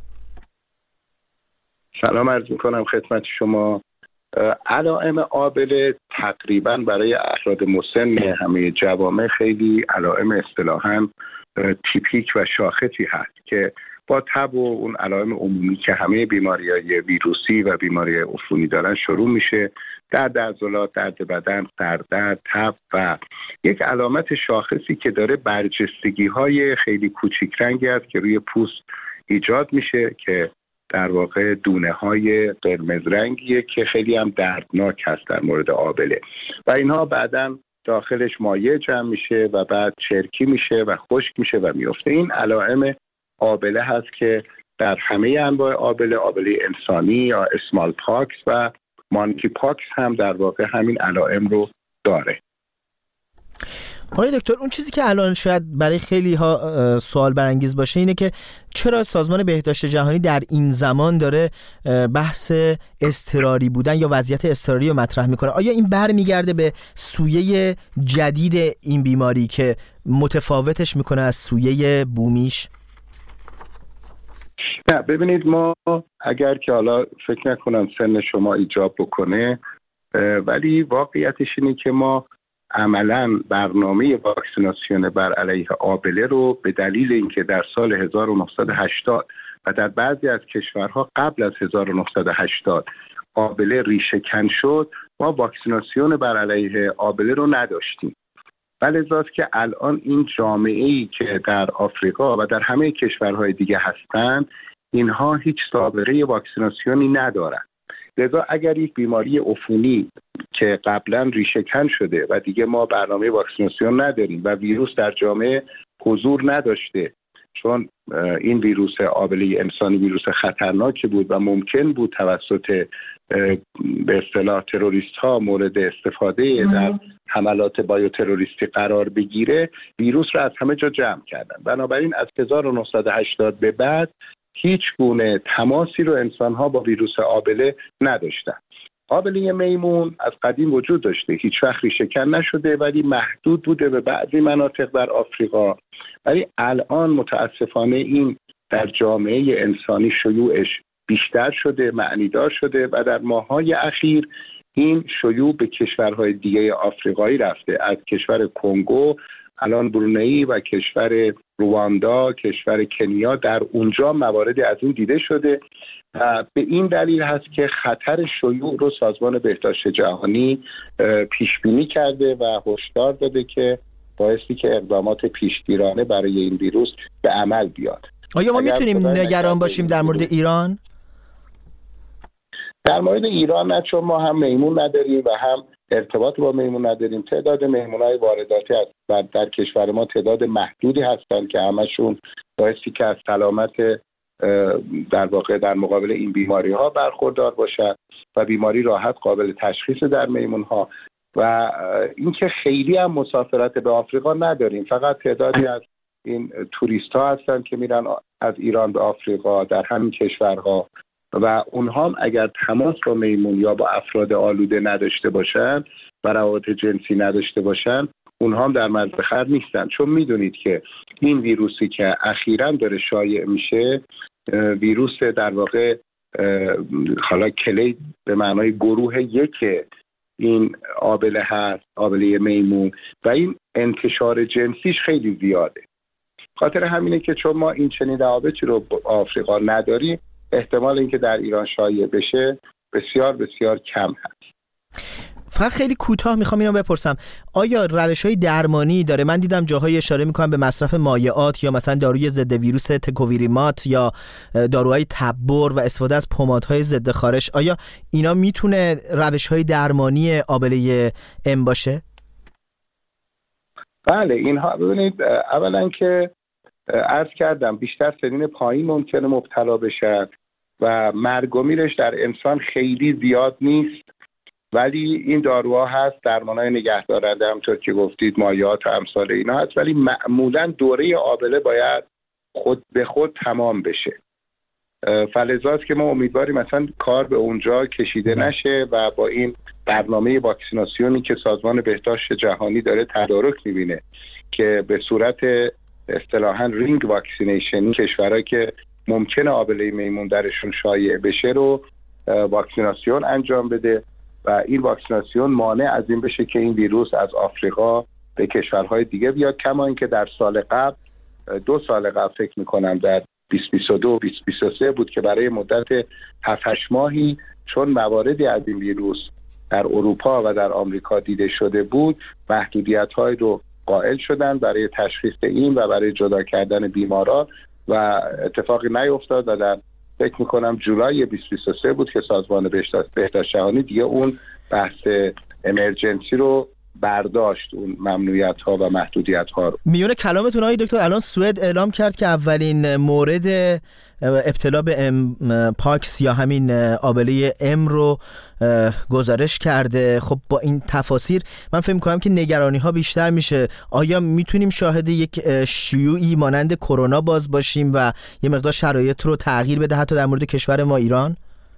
Speaker 9: سلام عرض میکنم خدمت شما. علائم آبله تقریبا برای افراد مسن همه جوامع خیلی علائم اصطلاحاً تیپیک و شاخصی هست که با تب و اون علائم عمومی که همه بیماری‌های ویروسی و بیماری عفونی دارن شروع میشه. درد عضلات، درد بدن، سردرد، تب و یک علامت شاخصی که داره برجستگی‌های خیلی کوچیک رنگی است که روی پوست ایجاد میشه که در واقع دونه‌های قرمز رنگیه که خیلی هم دردناک هست در مورد آبله و اینها بعداً داخلش مایع جمع میشه و بعد چرکی میشه و خشک میشه و میفته. این علائم آبله هست که در همه انواع آبله انسانی یا اسمال پاکس و مانکی پاکس هم در واقع همین علائم رو داره.
Speaker 1: آقای دکتر، اون چیزی که الان شاید برای خیلی ها سوال برانگیز باشه اینه که چرا سازمان بهداشت جهانی در این زمان داره بحث اضطراری بودن یا وضعیت اضطراری رو مطرح میکنه؟ آیا این برمیگرده به سویه جدید این بیماری که متفاوتش میکنه از سویه بومیش؟
Speaker 9: نه، ببینید، ما اگر که حالا فکر نکنم سن شما ایجاب بکنه، ولی واقعیتش اینه که ما عملاً برنامه واکسیناسیون بر علیه آبله رو به دلیل اینکه در سال 1980 و در بعضی از کشورها قبل از 1980 آبله ریشه‌کن شد، ما واکسیناسیون بر علیه آبله رو نداشتیم. ولذاست که الان این جامعه‌ای که در آفریقا و در همه کشورهای دیگه هستند، اینها هیچ سابقه واکسیناسیونی ندارن. لذا اگر یک بیماری عفونی که قبلا ریشه‌کن شده و دیگه ما برنامه واکسیناسیون نداریم و ویروس در جامعه حضور نداشته، چون این ویروس آبله انسانی ویروس خطرناکی بود و ممکن بود توسط به اصطلاح تروریست ها مورد استفاده در حملات بایوتروریستی قرار بگیره، ویروس را از همه جا جمع کردن. بنابراین از 1980 به بعد هیچ گونه تماسی رو انسان ها با ویروس آبله نداشتن. آبله میمون از قدیم وجود داشته، هیچ وقت ریشه‌کن نشده، ولی محدود بوده به بعضی مناطق در آفریقا. ولی الان متاسفانه این در جامعه انسانی شیوعش بیشتر شده، معنیدار شده و در ماه‌های اخیر این شیوع به کشورهای دیگه آفریقایی رفته. از کشور کنگو، الان برونئی و کشور رواندا، کشور کنیا، در اونجا مواردی از این دیده شده. به این دلیل هست که خطر شیوع رو سازمان بهداشت جهانی پیش بینی کرده و هشدار داده که بایستی که اقدامات پیشگیرانه برای این ویروس به عمل بیاد.
Speaker 1: آیا ما میتونیم نگران باشیم در مورد ایران؟
Speaker 9: در مورد ایران نه، چون ما هم میمون نداریم و هم ارتباط با میمون نداریم. تعداد میمونای وارداتی در کشور ما تعداد محدودی هستند که همشون بایستی که از سلامت در واقع در مقابل این بیماری ها برخوردار باشد و بیماری راحت قابل تشخیص در میمون ها. و اینکه خیلی هم مسافرت به آفریقا نداریم، فقط تعدادی از این توریست ها هستن که میرن از ایران به آفریقا در همین کشورها و اونها هم اگر تماس با میمون یا با افراد آلوده نداشته باشن و روابط جنسی نداشته باشن، اونها هم در مرز خطر نیستن. چون میدونید که این ویروسی که اخیراً داره شایع میشه، ویروس در واقع حالا کلید به معنای گروه یک این آبله هست، آبله میمون، و این انتشار جنسیش خیلی زیاده. خاطر همینه که چون ما این چنین روابطی رو با آفریقا نداریم، احتمال اینکه در ایران شایع بشه بسیار بسیار کم هست.
Speaker 1: فقط خیلی کوتاه میخوام اینو بپرسم، آیا روش‌های درمانی داره؟ من دیدم جاهای اشاره میکنن به مصرف مایعات یا مثلا داروی ضد ویروس تکوویریمات یا داروهای تبر و استفاده از پمادهای ضد خارش. آیا اینا میتونه روش‌های درمانی آبله ام باشه؟
Speaker 9: بله، اینها ببینید، اولا که عرض کردم بیشتر سنین پایین ممکنه مبتلا بشن و مرگ و میرش در انسان خیلی زیاد نیست، ولی این داروها هست، درمانهای نگهدارنده همونطور که گفتید، مایعات و امثال اینا هست، ولی معمولا دوره آبله باید خود به خود تمام بشه. فلذاست که ما امیدواریم مثلا کار به اونجا کشیده نشه و با این برنامه واکسیناسیونی که سازمان بهداشت جهانی داره تدارک میبینه که به صورت اصطلاحاً رینگ واکسینیشن، کشورهایی که ممکنه آبله میمون درشون شایع بشه رو واکسیناسیون انجام بده و این واکسیناسیون مانع از این بشه که این ویروس از آفریقا به کشورهای دیگه بیاد. کما اینکه در سال قبل، 2 سال قبل فکر میکنم در 2022 2023 بود که برای مدت 7-8 ماهی چون مواردی از این ویروس در اروپا و در آمریکا دیده شده بود، محدودیت‌های رو قائل شدن برای تشخیص این و برای جدا کردن بیماران و اتفاقی نیفتاد و در فکر میکنم جولای 2023 بود که سازمان بهداشت جهانی دیگه اون بحث امرجنسی رو برداشت، اون ممنوعیت ها و محدودیت ها رو.
Speaker 1: میون کلامتون آقای دکتر، الان سوئد اعلام کرد که اولین مورد ابتلا به ام پاکس یا همین آبله ام رو گزارش کرده. خب با این تفاسیر من فکر می‌کنم که نگرانی ها بیشتر میشه. آیا میتونیم شاهد یک شیوعی مانند کرونا باز باشیم و یه مقدار شرایط رو تغییر بده حتی در مورد کشور ما ایران؟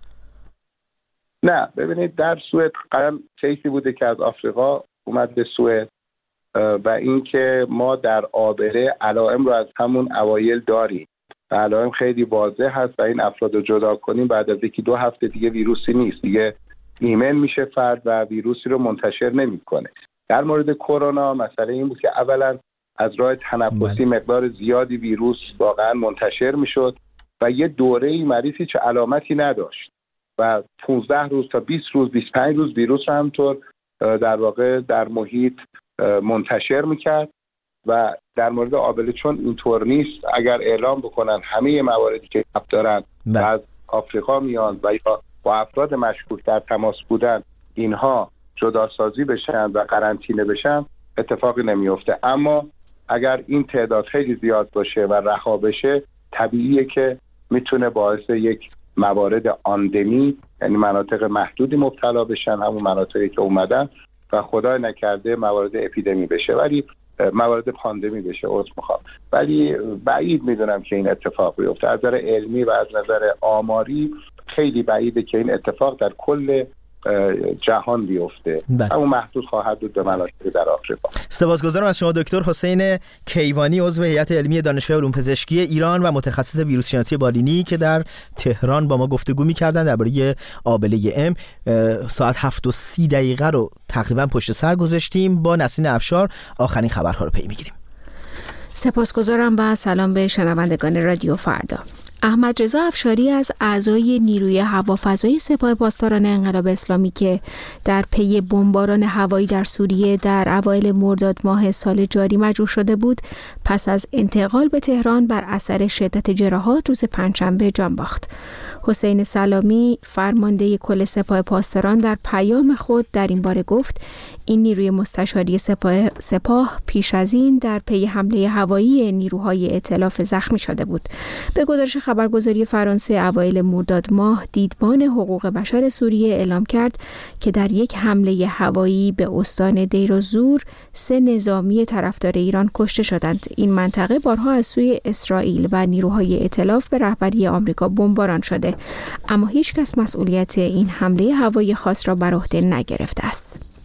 Speaker 9: نه، ببینید، در سوئد قرار کیسی بوده که از آفریقا اومد به سوئد و اینکه ما در آبله علائم رو از همون اوایل داریم و علائم خیلی واضح هست و این افراد رو جدا کنیم بعد از 1-2 هفته دیگه ویروسی نیست، دیگه ایمن میشه فرد و ویروسی رو منتشر نمیکنه. در مورد کرونا مسئله این بود که اولا از راه تنفسی مقدار زیادی ویروس واقعا منتشر میشد و یه دوره‌ای مریض هیچ علامتی نداشت و 15 روز تا 20 روز 25 روز ویروس رو همطور در واقع در محیط منتشر میکرد. و در مورد آبله چون اینطور نیست، اگر اعلام بکنن همه مواردی که دارن و از آفریقا میان و یا با افراد مشکوک در تماس بودن اینها جداسازی بشن و قرنطینه بشن، اتفاقی نمیفته. اما اگر این تعداد خیلی زیاد باشه و رها بشه، طبیعیه که میتونه باعث یک موارد آندمی، یعنی مناطق محدودی مبتلا بشن، همون مناطقی که اومدن، و خدای نکرده موارد اپیدمی بشه، ولی موارد پاندمی بشه، ولی بعید میدونم که این اتفاق بیفته. از نظر علمی و از نظر آماری خیلی بعیده که این اتفاق در کل جهان بیفته. اما محدود خواهد بود به مناطقی در آفریقا.
Speaker 1: سپاسگزارم از شما دکتر حسین کیوانی، عضو هیئت علمی دانشگاه علوم پزشکی ایران و متخصص ویروس شناسی بالینی که در تهران با ما گفتگو می‌کردند درباره آبله ام. ساعت 7:30 رو تقریبا پشت سر گذاشتیم. با نسرین افشار آخرین خبرها رو پی می‌گیریم.
Speaker 2: سپاسگزارم و سلام به شنوندگان رادیو فردا. احمد رضا افشاری از اعضای نیروی هوافضای سپاه پاسداران انقلاب اسلامی که در پی بمباران هوایی در سوریه در اوایل مرداد ماه سال جاری مجروح شده بود، پس از انتقال به تهران بر اثر شدت جراحات روز پنجشنبه جان باخت. حسین سلامی فرمانده کل سپاه پاسداران در پیام خود در این باره گفت این نیروی مستشاری سپاه پیش از این در پی حمله هوایی نیروهای ائتلاف زخمی شده بود. به گزارش خبرگزاری فرانسه اوایل مرداد ماه دیدبان حقوق بشر سوریه اعلام کرد که در یک حمله هوایی به استان دیر الزور 3 نظامی طرفدار ایران کشته شدند. این منطقه بارها از سوی اسرائیل و نیروهای ائتلاف به رهبری آمریکا بمباران شده، اما هیچ کس مسئولیت این حمله هوایی خاص را بر عهده نگرفته است.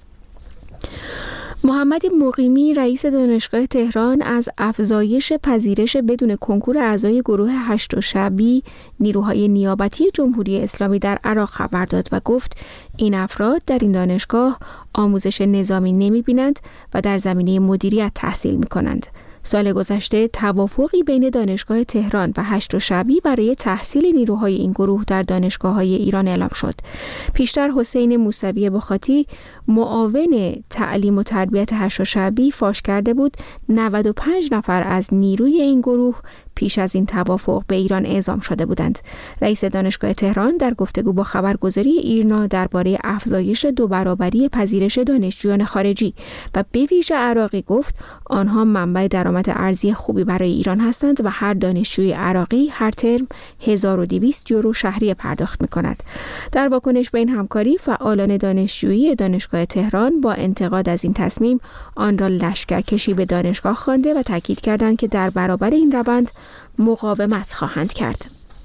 Speaker 2: محمد مقیمی رئیس دانشگاه تهران از افزایش پذیرش بدون کنکور اعضای گروه هشت شعبی نیروهای نیابتی جمهوری اسلامی در عراق خبر داد و گفت این افراد در این دانشگاه آموزش نظامی نمی‌بینند و در زمینه مدیریت تحصیل می‌کنند. سال گذشته توافقی بین دانشگاه تهران و هشت شعبی برای تحصیل نیروهای این گروه در دانشگاه‌های ایران اعلام شد. پیشتر حسین موسوی بخاطی معاون تعلیم و تربیت هشت شعبی فاش کرده بود 95 نفر از نیروی این گروه پیش از این توافق به ایران اعزام شده بودند. رئیس دانشگاه تهران در گفتگو با خبرگزاری ایرنا درباره افزایش 2 برابری پذیرش دانشجویان خارجی و به ویژه عراقی گفت آنها منبع درآمد ارزی خوبی برای ایران هستند و هر دانشجوی عراقی هر ترم 1200 یورو شهریه پرداخت می‌کند. در واکنش به این همکاری فعالان دانشجویی دانشگاه تهران با انتقاد از این تصمیم آن را لشکرکشی به دانشگاه خوانده و تاکید کردند که در برابر این روند مقاومت خواهند کرد.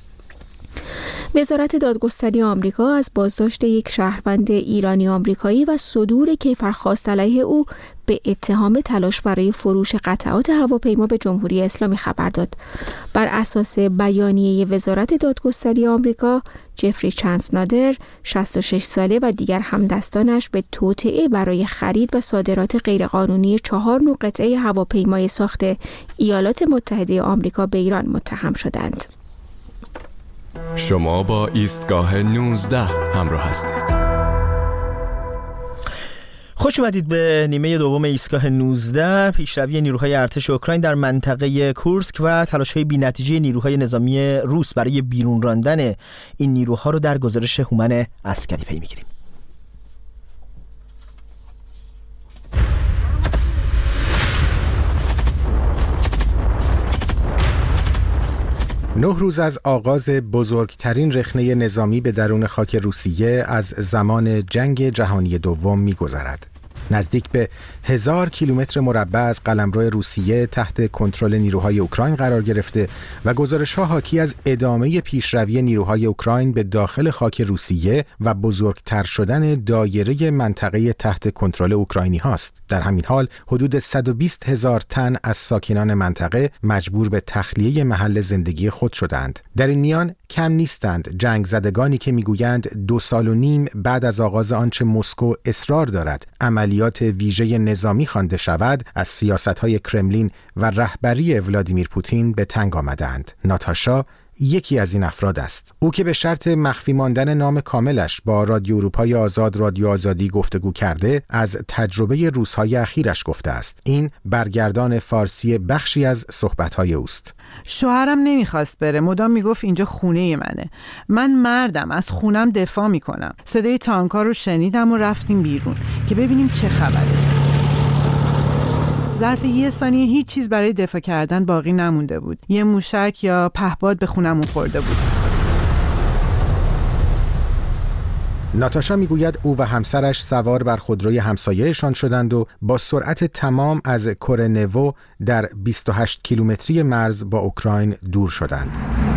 Speaker 2: وزارت دادگستری آمریکا از بازداشت یک شهروند ایرانی آمریکایی و صدور کیفرخواست علیه او به اتهام تلاش برای فروش قطعات هواپیما به جمهوری اسلامی خبر داد. بر اساس بیانیه وزارت دادگستری آمریکا، جفری چانسنادر 66 ساله و دیگر همدستانش به توطئه برای خرید و صادرات غیرقانونی 4 نوع قطعه هواپیمای ساخت ایالات متحده آمریکا به ایران متهم شدند.
Speaker 10: شما با ایستگاه 19 همراه هستید.
Speaker 1: خوش اومدید به نیمه دوم ایستگاه 19. پیشروی نیروهای ارتش اوکراین در منطقه کورسک و تلاش‌های بی‌نتیجه نیروهای نظامی روس برای بیرون راندن این نیروها رو در گزارش هومن عسکری پی می‌گیریم.
Speaker 11: 9 روز از آغاز بزرگترین رخنه نظامی به درون خاک روسیه از زمان جنگ جهانی دوم می‌گذرد. نزدیک به 1000 کیلومتر مربع از قلمرو روسیه تحت کنترل نیروهای اوکراین قرار گرفته و گزارش‌ها حاکی از ادامه پیشروی نیروهای اوکراین به داخل خاک روسیه و بزرگتر شدن دایره منطقه تحت کنترل اوکراینی هاست. در همین حال حدود 120,000 تن از ساکنان منطقه مجبور به تخلیه محل زندگی خود شدند. در این میان کم نیستند جنگ زدگانی که میگویند 2 سال و نیم بعد از آغاز آنچه مسکو اصرار دارد عملیات ویژه نظامی خوانده شود، از سیاست‌های کرملین و رهبری ولادیمیر پوتین به تنگ آمدند. ناتاشا یکی از این افراد است. او که به شرط مخفی ماندن نام کاملش با رادیو اروپای آزاد رادیو آزادی گفتگو کرده، از تجربه روزهای اخیرش گفته است. این برگردان فارسی بخشی از صحبت‌های اوست.
Speaker 12: شوهرم نمیخواست بره، مدام میگفت اینجا خونه منه. من مردم، از خونم دفاع میکنم. صدای تانک‌ها رو شنیدم و رفتیم بیرون که ببینیم چه خبره. ظرف 1 ثانیه هیچ چیز برای دفاع کردن باقی نمونده بود. یه موشک یا پهپاد به خونمون خورده بود.
Speaker 11: ناتاشا میگوید او و همسرش سوار بر خودروی همسایه‌شان شدند و با سرعت تمام از کورنوو در 28 کیلومتری مرز با اوکراین دور شدند.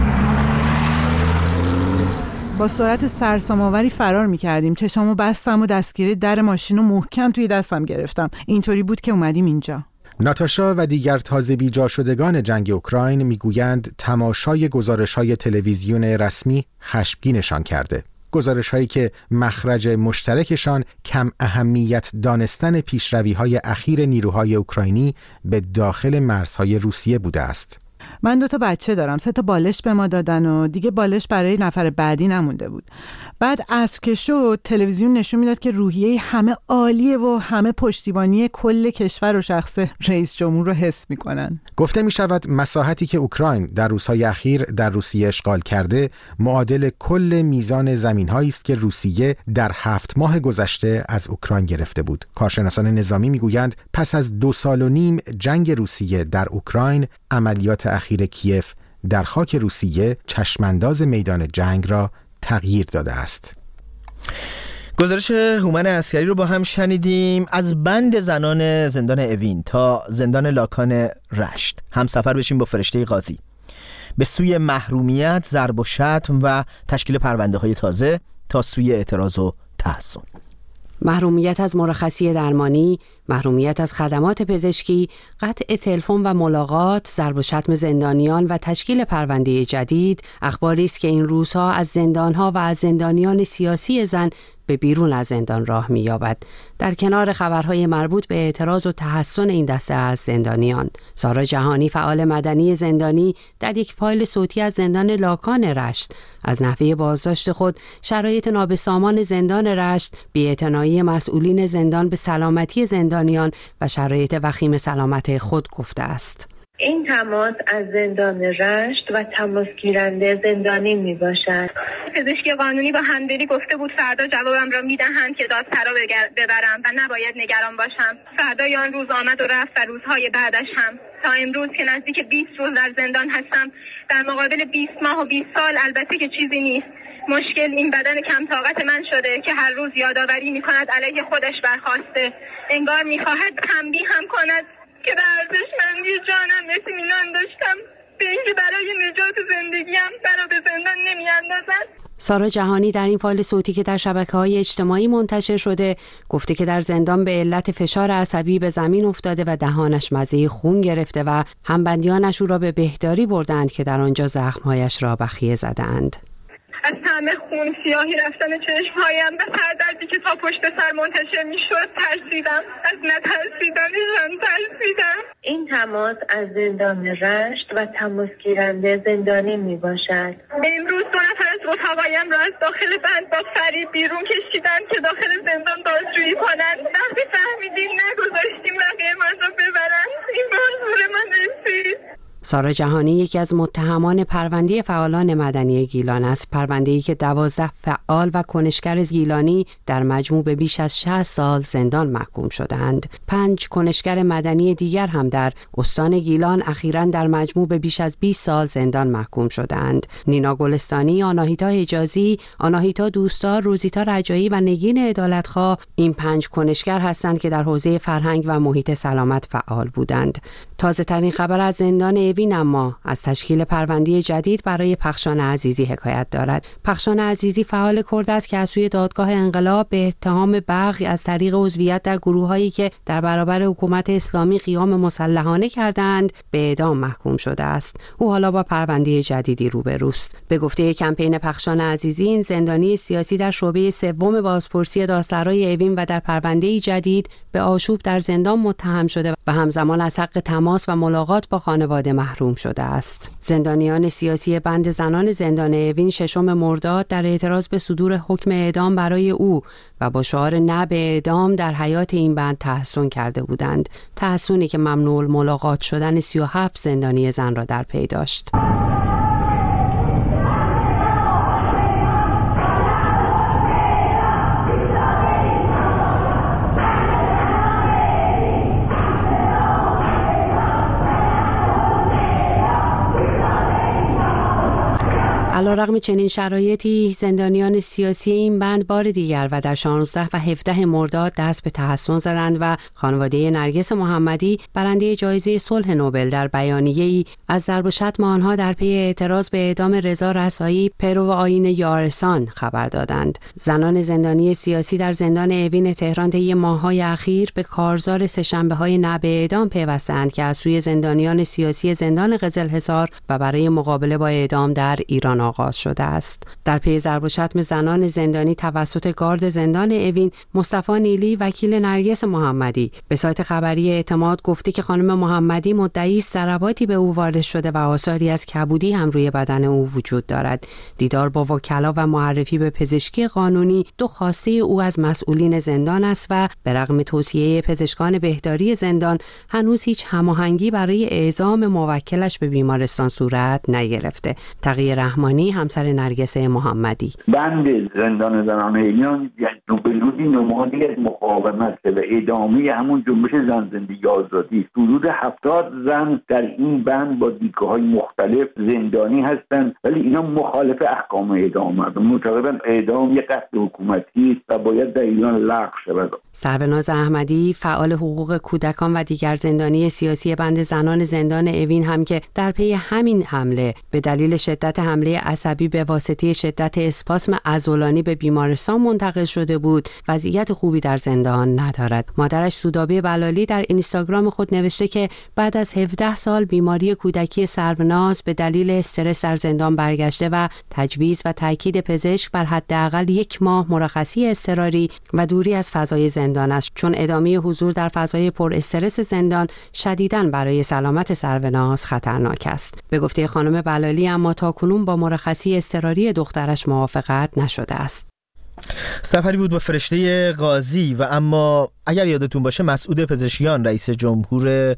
Speaker 12: با سرعت سرسام‌آوری فرار می‌کردیم. چشامو بستم و دستگیره در ماشین رو محکم توی دستم گرفتم. اینطوری بود که اومدیم اینجا.
Speaker 11: ناتاشا و دیگر تازه بیجا شدگان جنگ اوکراین میگویند تماشای گزارش‌های تلویزیون رسمی خشمگینشان کرده. گزارش‌هایی که مخرج مشترکشان کم اهمیت دانستن پیشروی‌های اخیر نیروهای اوکراینی به داخل مرزهای روسیه بوده است.
Speaker 12: من 2 بچه دارم. 3 بالش به ما دادن و دیگه بالش برای نفر بعدی نمونده بود. بعد عصر که شد تلویزیون نشون میداد که روحیه همه عالیه و همه پشتیبانی کل کشور و شخص رئیس جمهور رو حس میکنن.
Speaker 11: گفته میشود مساحتی که اوکراین در روزهای اخیر در روسیه اشغال کرده معادل کل میزان زمین‌هایی است که روسیه در 7 ماه گذشته از اوکراین گرفته بود. کارشناسان نظامی میگویند پس از 2.5 سال جنگ روسیه در اوکراین، عملیات اخیر کیف در خاک روسیه چشمانداز میدان جنگ را تغییر داده است.
Speaker 1: گزارش هومن عسکری رو با هم شنیدیم. از بند زنان زندان اوین تا زندان لاکان رشت هم سفر بشیم با فرشته قاضی به سوی محرومیت، ضرب و شتم و تشکیل پرونده های تازه تا سوی اعتراض و تحصن.
Speaker 13: محرومیت از مرخصی درمانی، محرومیت از خدمات پزشکی، قطع تلفن و ملاقات، ضرب و شتم زندانیان و تشکیل پرونده جدید اخباری است که این روزها از زندانها و از زندانیان سیاسی زن به بیرون از زندان راه می‌یابد. در کنار خبرهای مربوط به اعتراض و تحصن این دسته از زندانیان، سارا جهانی فعال مدنی زندانی در یک فایل صوتی از زندان لاکان رشت از نحوه بازداشت خود، شرایط نابسامان زندان رشت، بی‌اعتنایی مسئولین زندان به سلامتی زندانیان و شرایط وخیم سلامت خود گفته است.
Speaker 14: این تماس از زندان رشت و تماس گیرنده زندانی می باشد. پزشکی قانونی با همدلی گفته بود فردا جوابم را می دهند که دادسرا ببرم و نباید نگران باشم. فردای آن روز آمد و رفت و روزهای بعدش هم. تا امروز که نزدیک 20 روز در زندان هستم، در مقابل 20 ماه و 20 سال البته که چیزی نیست. مشکل این بدن کم طاقت من شده که هر روز یادآوری می کند علیه خودش برخاسته. انگار می خواهد تنبیه هم کند که به ارزشمندی جانم اطمینان داشتم، به اینکه برای نجات زندگیم برا به زندان نمی اندازد.
Speaker 13: سارا جهانی در این فایل صوتی که در شبکه‌های اجتماعی منتشر شده گفته که در زندان به علت فشار عصبی به زمین افتاده و دهانش مزه خون گرفته و همبندیانش او را به بهداری بردند که در آنجا زخم‌هایش را بخیه زدند.
Speaker 14: از طعم خون، سیاهی رفتن چشمهایم و سردردی که تا پشت سر منتشر میشد ترسیدم. از نترسیدنشان ترسیدم. این تماس از زندان رشت و تماس گیرنده زندانی می باشد. امروز 2 نفر از رفقایم را از داخل بند با فریب بیرون کشیدند که داخل زندان بازجویی کنند. وقتی فهمیدیم نگذاشتیم رقیق‌مان را ببرند. این به حضور من رسید.
Speaker 13: سارا جهانی یکی از متهمان پرونده فعالان مدنی گیلان است، پرونده‌ای که 12 فعال و کنشگر گیلانی در مجموع به بیش از 60 سال زندان محکوم شدند. 5 کنشگر مدنی دیگر هم در استان گیلان اخیراً در مجموع به بیش از 20 سال زندان محکوم شدند. نینا گلستانی، آناهیتا حجازی، آناهیتا دوستدار، روزیتا رجایی و نگین عدالتخواه این 5 کنشگر هستند که در حوزه فرهنگ و محیط سلامت فعال بودند. تازه ترین خبر از زندان اوین اما از تشکیل پرونده جدید برای پخشان عزیزی حکایت دارد. پخشان عزیزی فعال کرد است که از سوی دادگاه انقلاب به اتهام بغی از طریق عضویت در گروه‌هایی که در برابر حکومت اسلامی قیام مسلحانه کردند به اعدام محکوم شده است. او حالا با پرونده جدیدی روبروست. به گفته کمپین پخشان عزیزی، این زندانی سیاسی در شعبه 3 بازپرسی دادسرای اوین و در پرونده جدید به آشوب در زندان متهم شده و همزمان از حق تماس و ملاقات با خانواده محروم شده است. زندانیان سیاسی بند زنان زندان اوین 6 مرداد در اعتراض به صدور حکم اعدام برای او و با شعار نه به اعدام در حیات این بند تحصن کرده بودند. تحصنی که ممنوع الملاقات شدن 37 زندانی زن را در پی داشت. علیرغم چنین شرایطی زندانیان سیاسی این بند بار دیگر و در 16 و 17 مرداد دست به تحصن زدند و خانواده نرگس محمدی برنده جایزه صلح نوبل در بیانیه‌ای از ضرب و شتم آنها در پی اعتراض به اعدام رضا رسایی پیرو آیین یارسان خبر دادند. زنان زندانی سیاسی در زندان اوین تهران طی ماه‌های اخیر به کارزار سه‌شنبه‌های نه به اعدام پیوستند که از سوی زندانیان سیاسی زندان قزلحصار و برای مقابله با اعدام در ایران آغاز شده است. در پی ضرب و شتم زنان زندانی توسط گارد زندان اوین، مصطفی نیلی وکیل نرگس محمدی به سایت خبری اعتماد گفته که خانم محمدی مدعی است ضرباتی به او وارد شده و آثاری از کبودی هم روی بدن او وجود دارد. دیدار با وکلا و معرفی به پزشکی قانونی دو خواسته او از مسئولین زندان است و به رغم توصیه پزشکان بهداری زندان هنوز هیچ هماهنگی برای اعزام موکلش به بیمارستان صورت نگرفته. تقی رحمانی همسر نرگس محمدی:
Speaker 15: بند زندان زنان ایران یعنی بلودی نمادی از مقاومت و ادامه همون جنبش زن زندگی آزادی. حدود 70 زن در این بند با دیدگاه‌های مختلف زندانی هستند، ولی اینا مخالف احکام اعدام هستند. معتقدن اعدام یک قتل حکومتی و باید در ایران لغو شود.
Speaker 13: سروناز احمدی فعال حقوق کودکان و دیگر زندانی سیاسی بند زنان زندان اوین هم که در پی همین حمله به دلیل شدت حمله عصبی به واسطه شدت اسپاسم عضلانی به بیمارستان منتقل شده بود، وضعیت خوبی در زندان ندارد. مادرش سودابی بلالی در اینستاگرام خود نوشته که بعد از 17 سال بیماری کودکی سروناز به دلیل استرس در زندان برگشته و تجویز و تاکید پزشک بر حداقل 1 ماه مرخصی اضطراری و دوری از فضای زندان است، چون ادامه حضور در فضای پر استرس زندان شدیداً برای سلامت سروناز خطرناک است. به گفته خانم بلالی اما تاکنون با مرخصی اضطراری دخترش موافقت نشده است.
Speaker 1: سفری بود با فرشته قاضی. و اما اگر یادتون باشه مسعود پزشکیان رئیس جمهور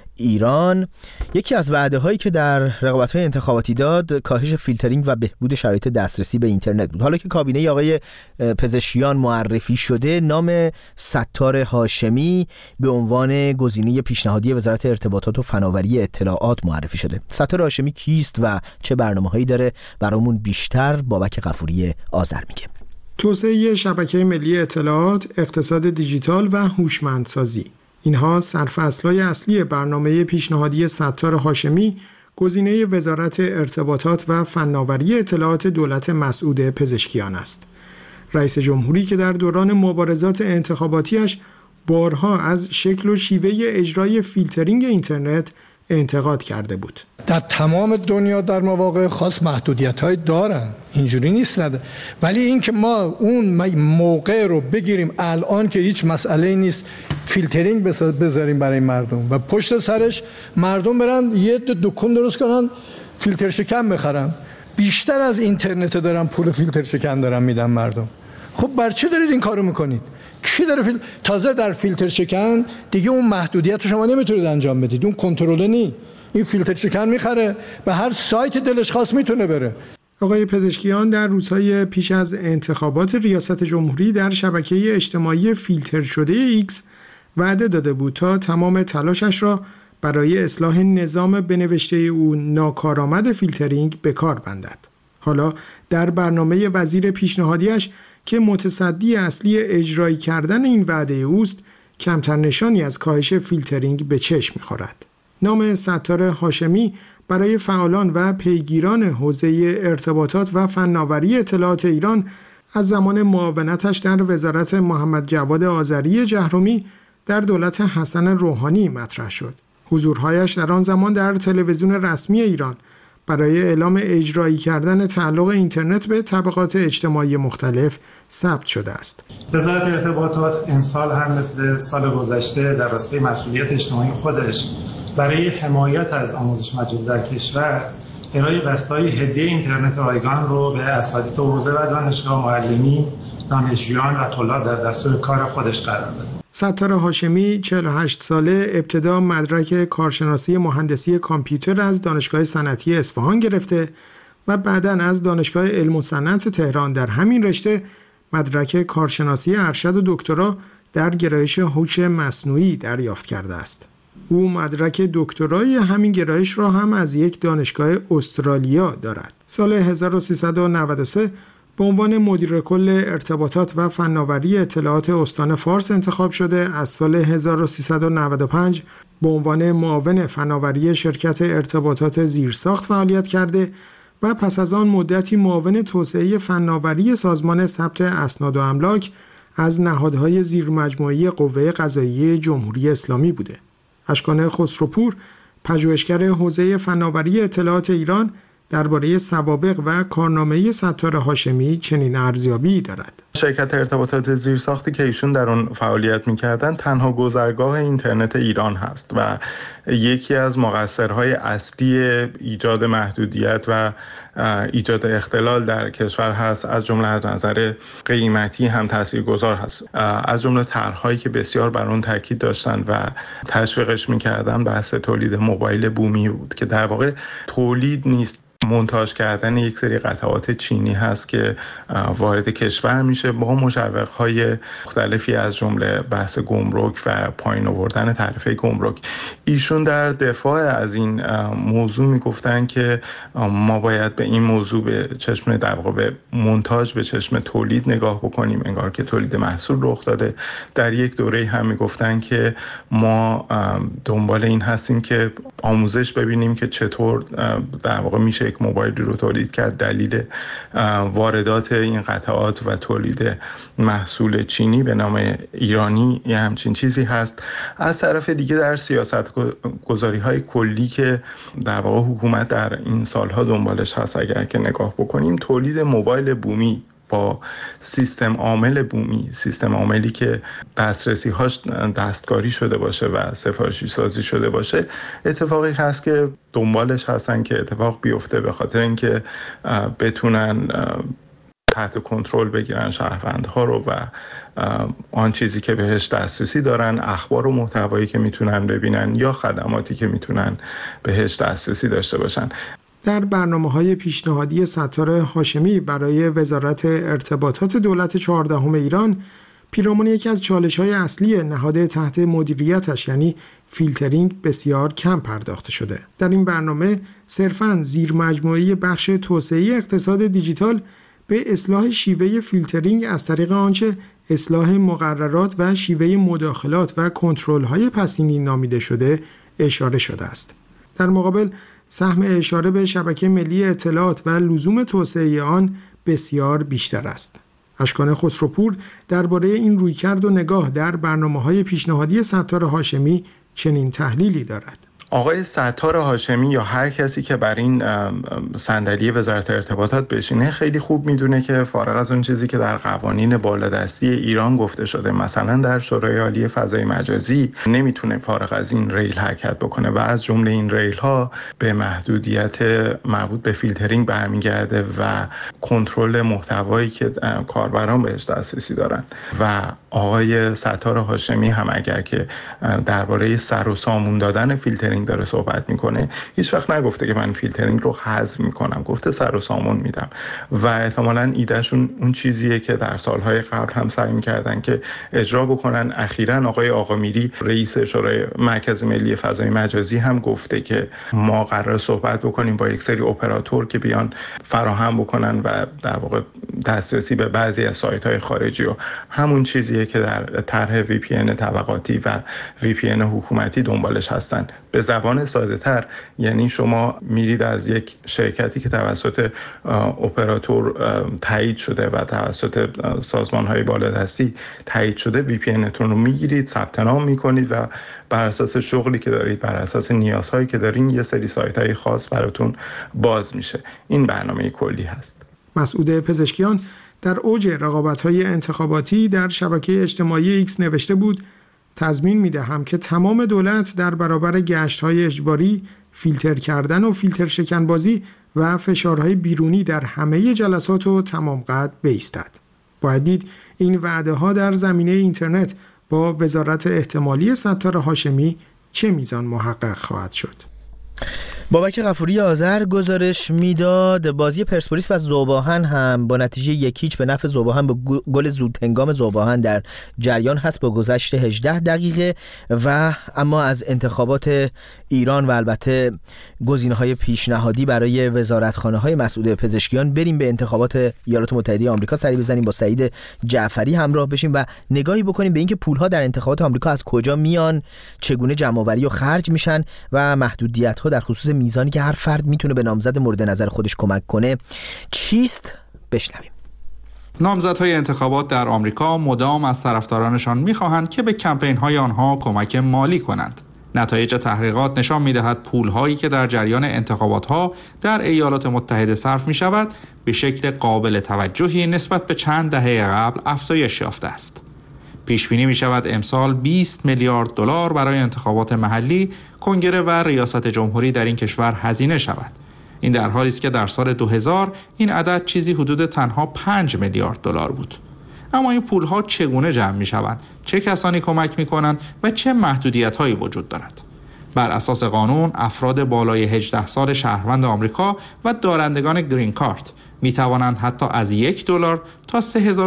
Speaker 1: ایران یکی از وعده‌هایی که در رقابت‌های انتخاباتی داد کاهش فیلترینگ و بهبود شرایط دسترسی به اینترنت بود. حالا که کابینه آقای پزشکیان معرفی شده، نام ستار هاشمی به عنوان گزینه پیشنهادی وزارت ارتباطات و فناوری اطلاعات معرفی شده. ستار هاشمی کیست و چه برنامه‌هایی داره؟ برامون بیشتر بابک غفوری آذر میگه.
Speaker 16: توسعه شبکه ملی اطلاعات، اقتصاد دیجیتال و هوشمندسازی، اینها سرفصل‌های اصلی برنامه پیشنهادی ستار هاشمی، گزینه وزارت ارتباطات و فناوری اطلاعات دولت مسعود پزشکیان است. رئیس جمهوری که در دوران مبارزات انتخاباتیش بارها از شکل و شیوه اجرای فیلترینگ اینترنت انتقاد کرده بود.
Speaker 17: در تمام دنیا در مواقع خاص محدودیت‌های دارن، اینجوری نیست نده. ولی اینکه ما اون موقع رو بگیریم الان که هیچ مسئله نیست فیلترینگ بذاریم برای مردم و پشت سرش مردم برن یه دکون درست کنن فیلتر شکن بخرن، بیشتر از اینترنت دارن پول فیلتر شکن دارن میدن مردم. خب بر چه دارید این کارو میکنید؟ کی داره تازه در فیلتر شکن دیگه اون محدودیت رو شما نمیتونید انجام بدید، اون کنترل نی. این فیلتر شکن میخره به هر سایت دلش خواست میتونه بره.
Speaker 16: آقای پزشکیان در روزهای پیش از انتخابات ریاست جمهوری در شبکه اجتماعی فیلتر شده ایکس وعده داده بود تا تمام تلاشش را برای اصلاح نظام بنوشته او ناکارآمد فیلترینگ به کار بندد. حالا در برنامه وزیر پیشنهادیش که متصدی اصلی اجرایی کردن این وعده اوست، کمتر نشانی از کاهش فیلترینگ به چشم می‌خورد. نام ستار هاشمی برای فعالان و پیگیران حوزه ارتباطات و فناوری اطلاعات ایران از زمان معاونتش در وزارت محمد جواد آذری جهرومی در دولت حسن روحانی مطرح شد. حضورهایش در آن زمان در تلویزیون رسمی ایران برای اعلام اجرایی کردن تعلق اینترنت به طبقات اجتماعی مختلف ثبت شده است.
Speaker 18: وزارت ارتباطات امسال هم مثل سال گذشته در راستای مسئولیت اجتماعی خودش برای حمایت از آموزش مجازی در کشور ارائه بسته‌های هدیه اینترنت رایگان رو به اساتید حوزه و دانشگاه، معلمین، دانشجویان و طلاب در دستور کار خودش قرار داد.
Speaker 16: ستار هاشمی 48 ساله ابتدا مدرک کارشناسی مهندسی کامپیوتر از دانشگاه صنعتی اصفهان گرفته و بعداً از دانشگاه علم و صنعت تهران در همین رشته مدرک کارشناسی ارشد و دکترا در گرایش هوش مصنوعی دریافت کرده است. او مدرک دکترای همین گرایش را هم از یک دانشگاه استرالیا دارد. سال 1393 به عنوان مدیر کل ارتباطات و فناوری اطلاعات استان فارس انتخاب شده. از سال 1395 به عنوان معاون فناوری شرکت ارتباطات زیرساخت فعالیت کرده و پس از آن مدتی معاون توسعه فناوری سازمان ثبت اسناد و املاک از نهادهای زیرمجموعه قوه قضاییه جمهوری اسلامی بوده. اشکان خسروپور، پژوهشگر حوزه فناوری اطلاعات ایران، درباره سوابق و کارنامه ستار هاشمی چنین ارزیابی دارد.
Speaker 19: شرکت ارتباطات زیرساختی که ایشون در اون فعالیت می‌کردن تنها گذرگاه اینترنت ایران هست و یکی از مقصرهای اصلی ایجاد محدودیت و ایجاد اختلال در کشور هست. از جمله از نظر قیمتی هم تاثیرگذار هست. از جمله طرح‌هایی که بسیار بر اون تاکید داشتن و تشویقش می‌کردن بحث تولید موبایل بومی بود که در واقع تولید نیست، مونتاژ کردن یک سری قطعات چینی هست که وارد کشور میشه با مشوق‌های مختلفی از جمله بحث گمرک و پایین آوردن تعرفه گمرک. ایشون در دفاع از این موضوع میگفتن که ما باید به این موضوع به چشم در واقع به مونتاژ به چشم تولید نگاه بکنیم، انگار که تولید محصول رخ داده. در یک دوره هم میگفتن که ما دنبال این هستیم که آموزش ببینیم که چطور در واقع میشه یک موبایلی رو تولید کرد. دلیل واردات این قطعات و تولید محصول چینی به نام ایرانی یه همچین چیزی هست. از طرف دیگه در سیاست گذاری‌های کلی که در واقع حکومت در این سالها دنبالش هست، اگر که نگاه بکنیم، تولید موبایل بومی با سیستم عامل بومی، سیستم عاملی که دسترسی‌هاش دستکاری شده باشه و سفارشی سازی شده باشه، اتفاقی هست که دنبالش هستن که اتفاق بیفته، به خاطر اینکه بتونن تحت کنترل بگیرن شهروندها رو و آن چیزی که بهش دسترسی دارن، اخبار و محتوایی که میتونن ببینن یا خدماتی که میتونن بهش دسترسی داشته باشن.
Speaker 16: در برنامه‌های پیشنهادی ستار هاشمی برای وزارت ارتباطات دولت 14 ایران، پیرامون یکی از چالش‌های اصلی نهاد تحت مدیریتش یعنی فیلترینگ بسیار کم پرداخته شده. در این برنامه صرفاً زیر مجموعه بخش توسعه اقتصاد دیجیتال به اصلاح شیوه فیلترینگ از طریق آنچه اصلاح مقررات و شیوه مداخلات و کنترل‌های پسینی نامیده شده اشاره شده است. در مقابل سهم اشاره به شبکه ملی اطلاعات و لزوم توسعه آن بسیار بیشتر است. اشکان خسروپور درباره این رویکرد و نگاه در برنامه‌های پیشنهادی ستار هاشمی چنین تحلیلی دارد.
Speaker 19: آقای ستار هاشمی یا هر کسی که بر این صندلی وزارت ارتباطات بشینه خیلی خوب میدونه که فارغ از اون چیزی که در قوانین بالادستی ایران گفته شده، مثلا در شورای عالی فضای مجازی، نمیتونه فارغ از این ریل حرکت بکنه و از جمله این ریل ها به محدودیت مربوط به فیلترینگ برمیگرده و کنترل محتوایی که کاربران بهش دسترسی دارن. و آقای ستار هاشمی هم اگر که درباره سر و سامون دادن فیلترینگ داره صحبت میکنه، هیچ وقت نگفته که من فیلترینگ رو حذف میکنم، گفته سر و سامون میدم و احتمالاً ایدهشون اون چیزیه که در سالهای قبل هم سعی میکردن که اجرا بکنن. اخیراً آقای آقامیری رئیس شورای مرکز ملی فضای مجازی هم گفته که ما قرار صحبت بکنیم با یک سری اپراتور که بیان فراهم بکنن و در واقع دسترسی به بعضی از سایت‌های خارجی و همون چیزیه که در طرح VPN طبقاتی و VPN حکومتی دنبالش هستن. به زبان ساده‌تر یعنی شما میرید از یک شرکتی که توسط اپراتور تایید شده و توسط سازمان‌های بالادستی تایید شده، VPNتون رو میگیرید، ثبت نام میکنید و بر اساس شغلی که دارید، بر اساس نیازهایی که دارین، یه سری سایت‌های خاص براتون باز میشه. این برنامه کلی هست.
Speaker 16: مسعود پزشکیان در اوج رقابت‌های انتخاباتی در شبکه اجتماعی ایکس نوشته بود: تضمین می‌دهم که تمام دولت در برابر گشت‌های اجباری، فیلتر کردن و فیلتر شکنبازی و فشارهای بیرونی در همه جلسات و تمام قد بایستد. باید دید این وعده‌ها در زمینه اینترنت با وزارت احتمالی ستار هاشمی چه میزان محقق خواهد شد.
Speaker 1: بابک غفوری آذر گزارش میداد بازی پرسپولیس و ذوب‌آهن هم با نتیجه 1-0 به نفع ذوب‌آهن با گل زودهنگام ذوب‌آهن در جریان هست با گذشت 18 دقیقه. و اما از انتخابات ایران و البته گزینه‌های پیشنهادی برای وزارتخانه‌های مسئول پزشکیان بریم به انتخابات ایالات متحده آمریکا سری بزنیم. با سعید جعفری همراه بشیم و نگاهی بکنیم به اینکه پول‌ها در انتخابات آمریکا از کجا میان، چگونه جمع‌آوری و خرج میشن و محدودیت‌ها در خصوص میزانی که هر فرد میتونه به نامزد مورد نظر خودش کمک کنه چیست؟ بشنویم.
Speaker 20: نامزدهای انتخابات در آمریکا مدام از طرفدارانشان میخواهند که به کمپین‌های آنها کمک مالی کنند. نتایج تحقیقات نشان می‌دهد پول‌هایی که در جریان انتخابات‌ها در ایالات متحده صرف می‌شود به شکل قابل توجهی نسبت به چند دهه قبل افزایش یافته است. پیش بینی می‌شود امسال 20 میلیارد دلار برای انتخابات محلی، کنگره و ریاست جمهوری در این کشور هزینه شود. این در حالی است که در سال 2000 این عدد چیزی حدود تنها 5 میلیارد دلار بود. اما این پول‌ها چگونه جمع می‌شوند؟ چه کسانی کمک می‌کنند و چه محدودیت‌هایی وجود دارد؟ بر اساس قانون افراد بالای 18 سال شهروند آمریکا و دارندگان گرین کارت می توانند حتی از $1 تا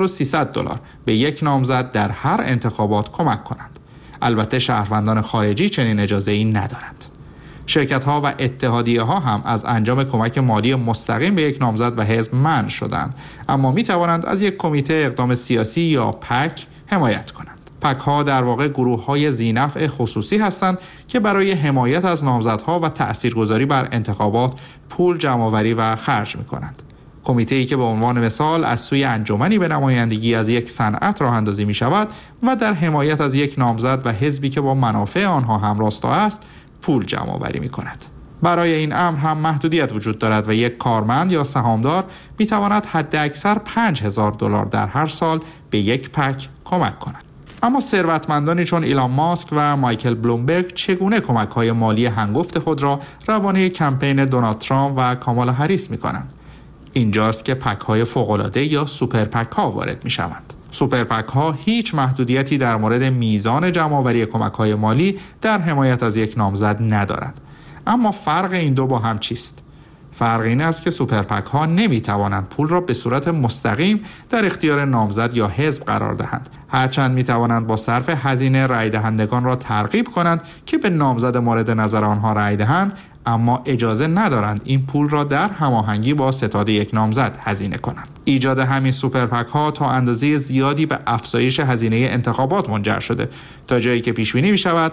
Speaker 20: $3300 به یک نامزد در هر انتخابات کمک کنند. البته شهروندان خارجی چنین اجازه‌ای ندارند. شرکت‌ها و اتحادیه‌ها هم از انجام کمک مالی مستقیم به یک نامزد و حزب منع شدند، اما می توانند از یک کمیته اقدام سیاسی یا پک حمایت کنند. پک‌ها در واقع گروه‌های ذی‌نفع خصوصی هستند که برای حمایت از نامزدها و تأثیرگذاری بر انتخابات پول جمع‌آوری و خرج می‌کنند. کمیته‌ای که به عنوان مثال از سوی انجمنی به نمایندگی از یک صنعت راه اندازی می‌شود و در حمایت از یک نامزد و حزبی که با منافع آنها همراستا است، پول جمع‌آوری می‌کند. برای این امر هم محدودیت وجود دارد و یک کارمند یا سهامدار می‌تواند حداکثر $5000 در هر سال به یک پک کمک کند. اما ثروتمندانی چون ایلان ماسک و مایکل بلومبرگ چگونه کمک‌های مالی هنگفت خود را روانه کمپین دونالد ترامپ و کامالا هریس می‌کنند؟ اینجاست که پک‌های فوق‌العاده یا سوپر پک‌ها وارد می‌شوند. سوپر پک‌ها هیچ محدودیتی در مورد میزان جمع‌آوری کمک‌های مالی در حمایت از یک نامزد ندارند. اما فرق این دو با هم چیست؟ فرق این است که سوپر پک‌ها نمی‌توانند پول را به صورت مستقیم در اختیار نامزد یا حزب قرار دهند، هرچند می‌توانند با صرف هزینه رای دهندگان را ترغیب کنند که به نامزد مورد نظر آنها رای دهند، اما اجازه ندارند این پول را در هماهنگی با ستاد یک نامزد هزینه کنند. ایجاد همین سوپر پک‌ها تا اندازه زیادی به افزایش هزینه انتخابات منجر شده، تا جایی که پیش بینی می‌شود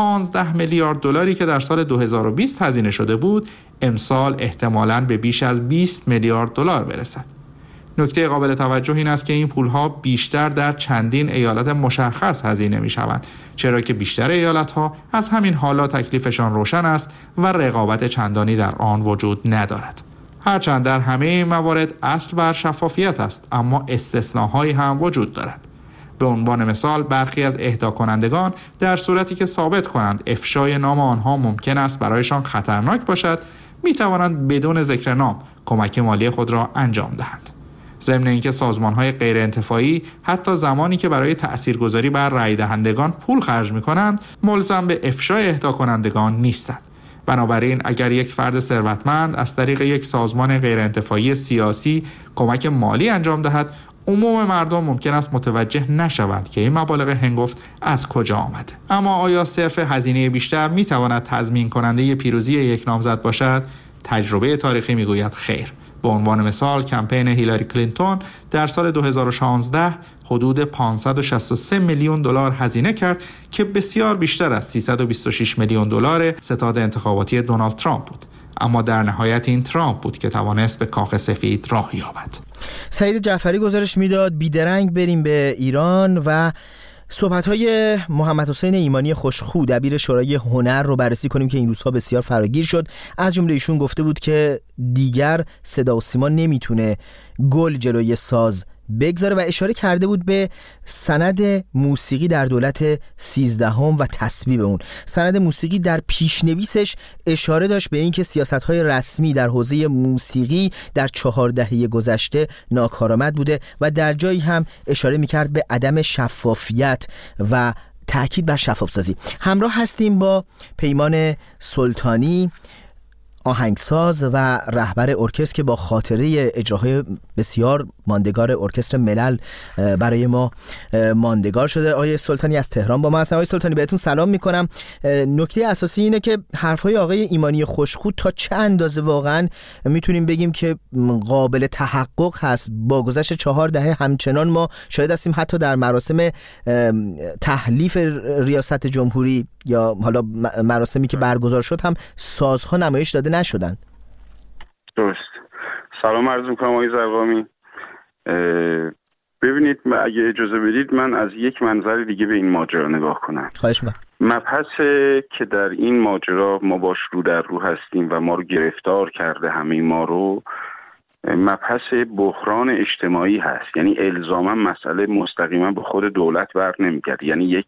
Speaker 20: 15 میلیارد دلاری که در سال 2020 هزینه شده بود، امسال احتمالاً به بیش از 20 میلیارد دلار برسد. نکته قابل توجه این است که این پول‌ها بیشتر در چندین ایالت مشخص هزینه می‌شوند، چرا که بیشتر ایالت‌ها از همین حالا تکلیفشان روشن است و رقابت چندانی در آن وجود ندارد. هرچند در همه این موارد اصل بر شفافیت است، اما استثناءهایی هم وجود دارد. به عنوان مثال برخی از اهدا کنندگان در صورتی که ثابت کنند افشای نام آنها ممکن است برایشان خطرناک باشد، می‌توانند بدون ذکر نام کمک مالی خود را انجام دهند. ضمن اینکه سازمان‌های غیرانتفاعی حتی زمانی که برای تأثیرگذاری بر رای دهندگان پول خرج می‌کنند، ملزم به افشای اهدا کنندگان نیستند. بنابراین اگر یک فرد ثروتمند از طریق یک سازمان غیرانتفاعی سیاسی کمک مالی انجام دهد، عموم مردم ممکن است متوجه نشوند که این مبالغ هنگفت از کجا آمده. اما آیا صرف هزینه بیشتر می‌تواند تضمین کننده پیروزی یک نامزد باشد؟ تجربه تاریخی می‌گوید خیر. به عنوان مثال کمپین هیلاری کلینتون در سال 2016 حدود 563 میلیون دلار هزینه کرد که بسیار بیشتر از 326 میلیون دلار ستاد انتخاباتی دونالد ترامپ بود. اما در نهایت این ترامپ بود که توانست به کاخ سفید راه یابد.
Speaker 1: سعید جعفری گزارش میداد. بیدرنگ بریم به ایران و صحبت‌های محمد حسین ایمانی خوشخو دبیر شورای هنر رو بررسی کنیم که این روزها بسیار فراگیر شد. از جمله ایشون گفته بود که دیگر صدا و سیما نمیتونه گل جلوی ساز بگذاره و اشاره کرده بود به سند موسیقی در دولت 13 و تصویب اون. سند موسیقی در پیشنویسش اشاره داشت به اینکه سیاست‌های رسمی در حوزه موسیقی در 4 دهه گذشته ناکارآمد بوده و در جایی هم اشاره می‌کرد به عدم شفافیت و تأکید بر شفاف‌سازی. همراه هستیم با پیمان سلطانی، آهنگساز و رهبر ارکستر که با خاطره اجراهای بسیار ماندگار ارکستر ملل برای ما ماندگار شده. آقای سلطانی از تهران با ما هستن. آقای سلطانی بهتون سلام میکنم. نکته اساسی اینه که حرفهای آقای ایمانی خوشخو تا چه اندازه واقعا میتونیم بگیم که قابل تحقق هست. با گذشت 4 دهه همچنان ما شاهد هستیم حتی در مراسم تحلیف ریاست جمهوری یا حالا مراسمی که برگزار شد هم سازها نمایش داده نشدن.
Speaker 9: درست. سلام عرض میکنم آقای زرقامی. ببینید اگه اجازه بدید من از یک منظر دیگه به این ماجرا نگاه کنم.
Speaker 1: خواهش می‌کنم.
Speaker 9: مبحث که در این ماجرا ما باش رو در رو هستیم و ما رو گرفتار کرده همه ما رو، مبحث بحران اجتماعی هست. یعنی الزاما مسئله مستقیما به خود دولت بر نمیگرده، یعنی یک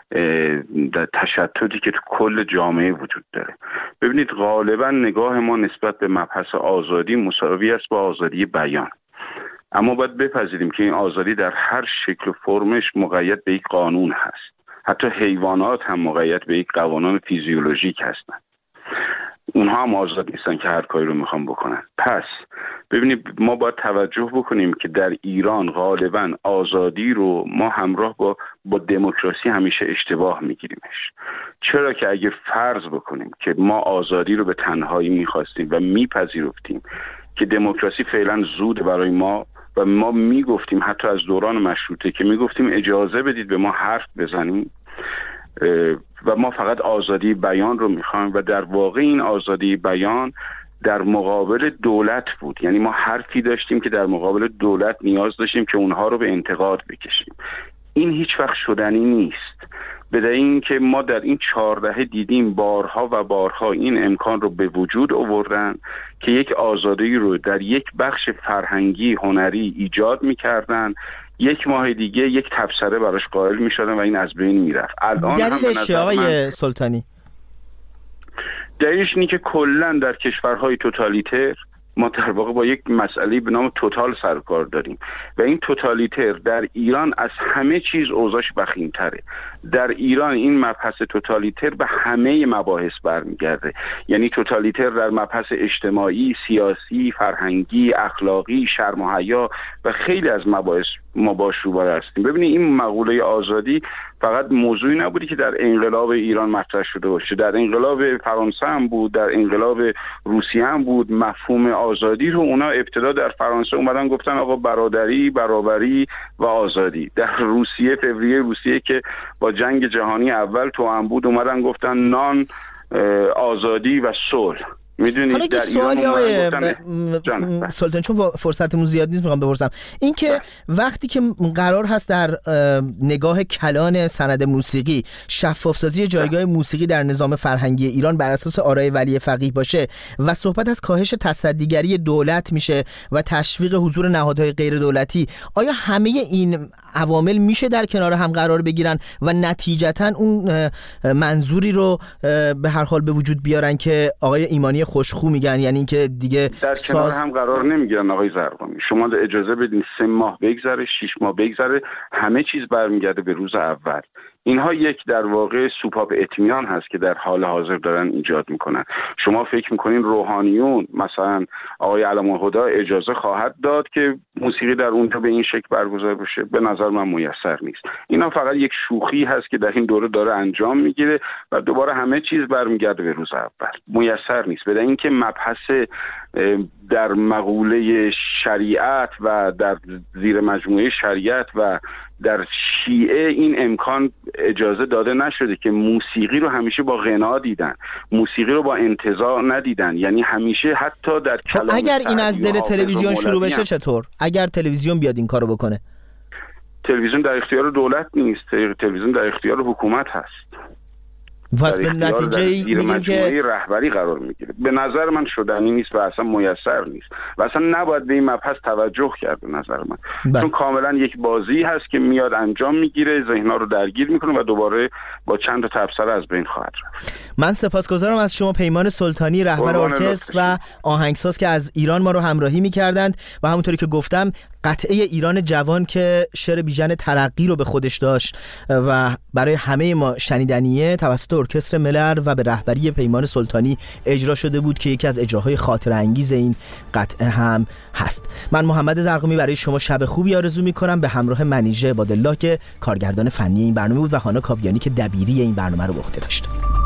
Speaker 9: تشتتی که تو کل جامعه وجود داره. ببینید غالبا نگاه ما نسبت به مبحث آزادی مساوی است با آزادی بیان، اما باید بپذیریم که این آزادی در هر شکل و فرمش مقید به یک قانون هست. حتی حیوانات هم مقید به یک قوانین فیزیولوژیک هستند. اونها هم آزاد نیستن که هر کاری رو میخوان بکنن. پس ببینید ما باید توجه بکنیم که در ایران غالبا آزادی رو ما همراه با دموکراسی همیشه اشتباه میگیریمش. چرا که اگه فرض بکنیم که ما آزادی رو به تنهایی میخواستیم و میپذیرفتیم که دموکراسی فعلا زود برای ما و ما میگفتیم حتی از دوران مشروطه که میگفتیم اجازه بدید به ما حرف بزنیم و ما فقط آزادی بیان رو میخوایم و در واقع این آزادی بیان در مقابل دولت بود. یعنی ما حرفی داشتیم که در مقابل دولت نیاز داشتیم که اونها رو به انتقاد بکشیم. این هیچ وقت شدنی نیست. بدون اینکه ما در این 4 دهه دیدیم بارها و بارها این امکان رو به وجود آوردن که یک آزادی رو در یک بخش فرهنگی هنری ایجاد میکردن، 1 ماه دیگه یک تبصره براش قائل میشدن و این از بین میرفت. الان
Speaker 1: دلیلش چیه آقای سلطانی؟
Speaker 9: دلیلش اینه که کلا در کشورهای توتالیتر ما در واقع با یک مسئله به نام توتال سرکار داریم و این توتالیتر در ایران از همه چیز اوضاعش وخیم‌تره. در ایران این مبحث توتالیتر به همه مباحث برمیگرده. یعنی توتالیتر در مبحث اجتماعی، سیاسی، فرهنگی، اخلاقی، شرم و حیا و خیلی از مباحث ما باش روبرو هستیم. ببینید این مقوله آزادی فقط موضوعی نبودی که در انقلاب ایران مطرح شده باشه، در انقلاب فرانسه هم بود، در انقلاب روسیه هم بود. مفهوم آزادی رو اونا ابتدا در فرانسه اومدن گفتن آقا برادری، برابری و آزادی. در روسیه، فوریه روسیه که با جنگ جهانی اول توأم بود، اومدن گفتن نان، آزادی و صلح. میدونید
Speaker 1: حالا یک سوالی آقای سلطان، چون فرصتمون زیاد نیست میخوام بپرسم این که وقتی که قرار هست در نگاه کلان سند موسیقی شفاف‌سازی جایگاه موسیقی در نظام فرهنگی ایران بر اساس آرای ولی فقیه باشه و صحبت از کاهش تصدیگری دولت میشه و تشویق حضور نهادهای غیر دولتی، آیا همه این عوامل میشه در کنار هم قرار بگیرن و نتیجتاً اون منظوری رو به هر حال به وجود بیارن که آقای ایمانی خوشخو میگن؟ یعنی اینکه دیگه
Speaker 9: در کنار هم قرار نمیگیرن آقای زرقامی. شما اجازه بدین 3 ماه بگذره، 6 ماه بگذره، همه چیز برمیگرده به روز اول. اینها یک در واقع سوپاپ اطمینان هست که در حال حاضر دارن ایجاد میکنن. شما فکر میکنین روحانیون مثلا آقای علم‌الهدی اجازه خواهد داد که موسیقی در اونجا به این شکل برگزار بشه؟ به نظر من میسر نیست. اینا فقط یک شوخی هست که در این دوره داره انجام میگیره و دوباره همه چیز برمیگرده به روز اول. میسر نیست. بدون اینکه مبحث در مقوله شریعت و در زیر مجموعه شریعت و در شیعه این امکان اجازه داده نشده که موسیقی رو همیشه با غنا دیدن، موسیقی رو با انتزاع ندیدن. یعنی همیشه حتی در کلام
Speaker 1: اگر این از دل تلویزیون شروع بشه چطور؟ اگر تلویزیون بیاد این کارو بکنه؟
Speaker 9: تلویزیون در اختیار دولت نیست، تلویزیون در اختیار حکومت هست.
Speaker 1: پس به نتیجه میگیم که
Speaker 9: رهبری قرار میگیره. به نظر من شدنی نیست و اصلا میسر نیست و اصلا نباید به این مبحث توجه کرد به نظر من. چون کاملا یک بازی هست که میاد انجام میگیره، ذهن‌ها رو درگیر میکنه و دوباره با چند تا تبصره از بین خواهد رفت.
Speaker 1: من سپاسگزارم از شما پیمان سلطانی، رهبر ارکستر و آهنگساز که از ایران ما رو همراهی میکردند و همونطوری که گفتم قطعه ایران جوان که شعر بیژن ترقی رو به خودش داشت و برای همه ما شنیدنیه توسط ارکستر ملر و به رهبری پیمان سلطانی اجرا شده بود که یکی از اجراهای خاطره انگیز این قطعه هم هست. من محمد زرقامی برای شما شب خوبی آرزو میکنم به همراه منیژه عبادالله که کارگردان فنی این برنامه بود و هانا کاویانی که دبیری این برنامه رو به عهده داشت.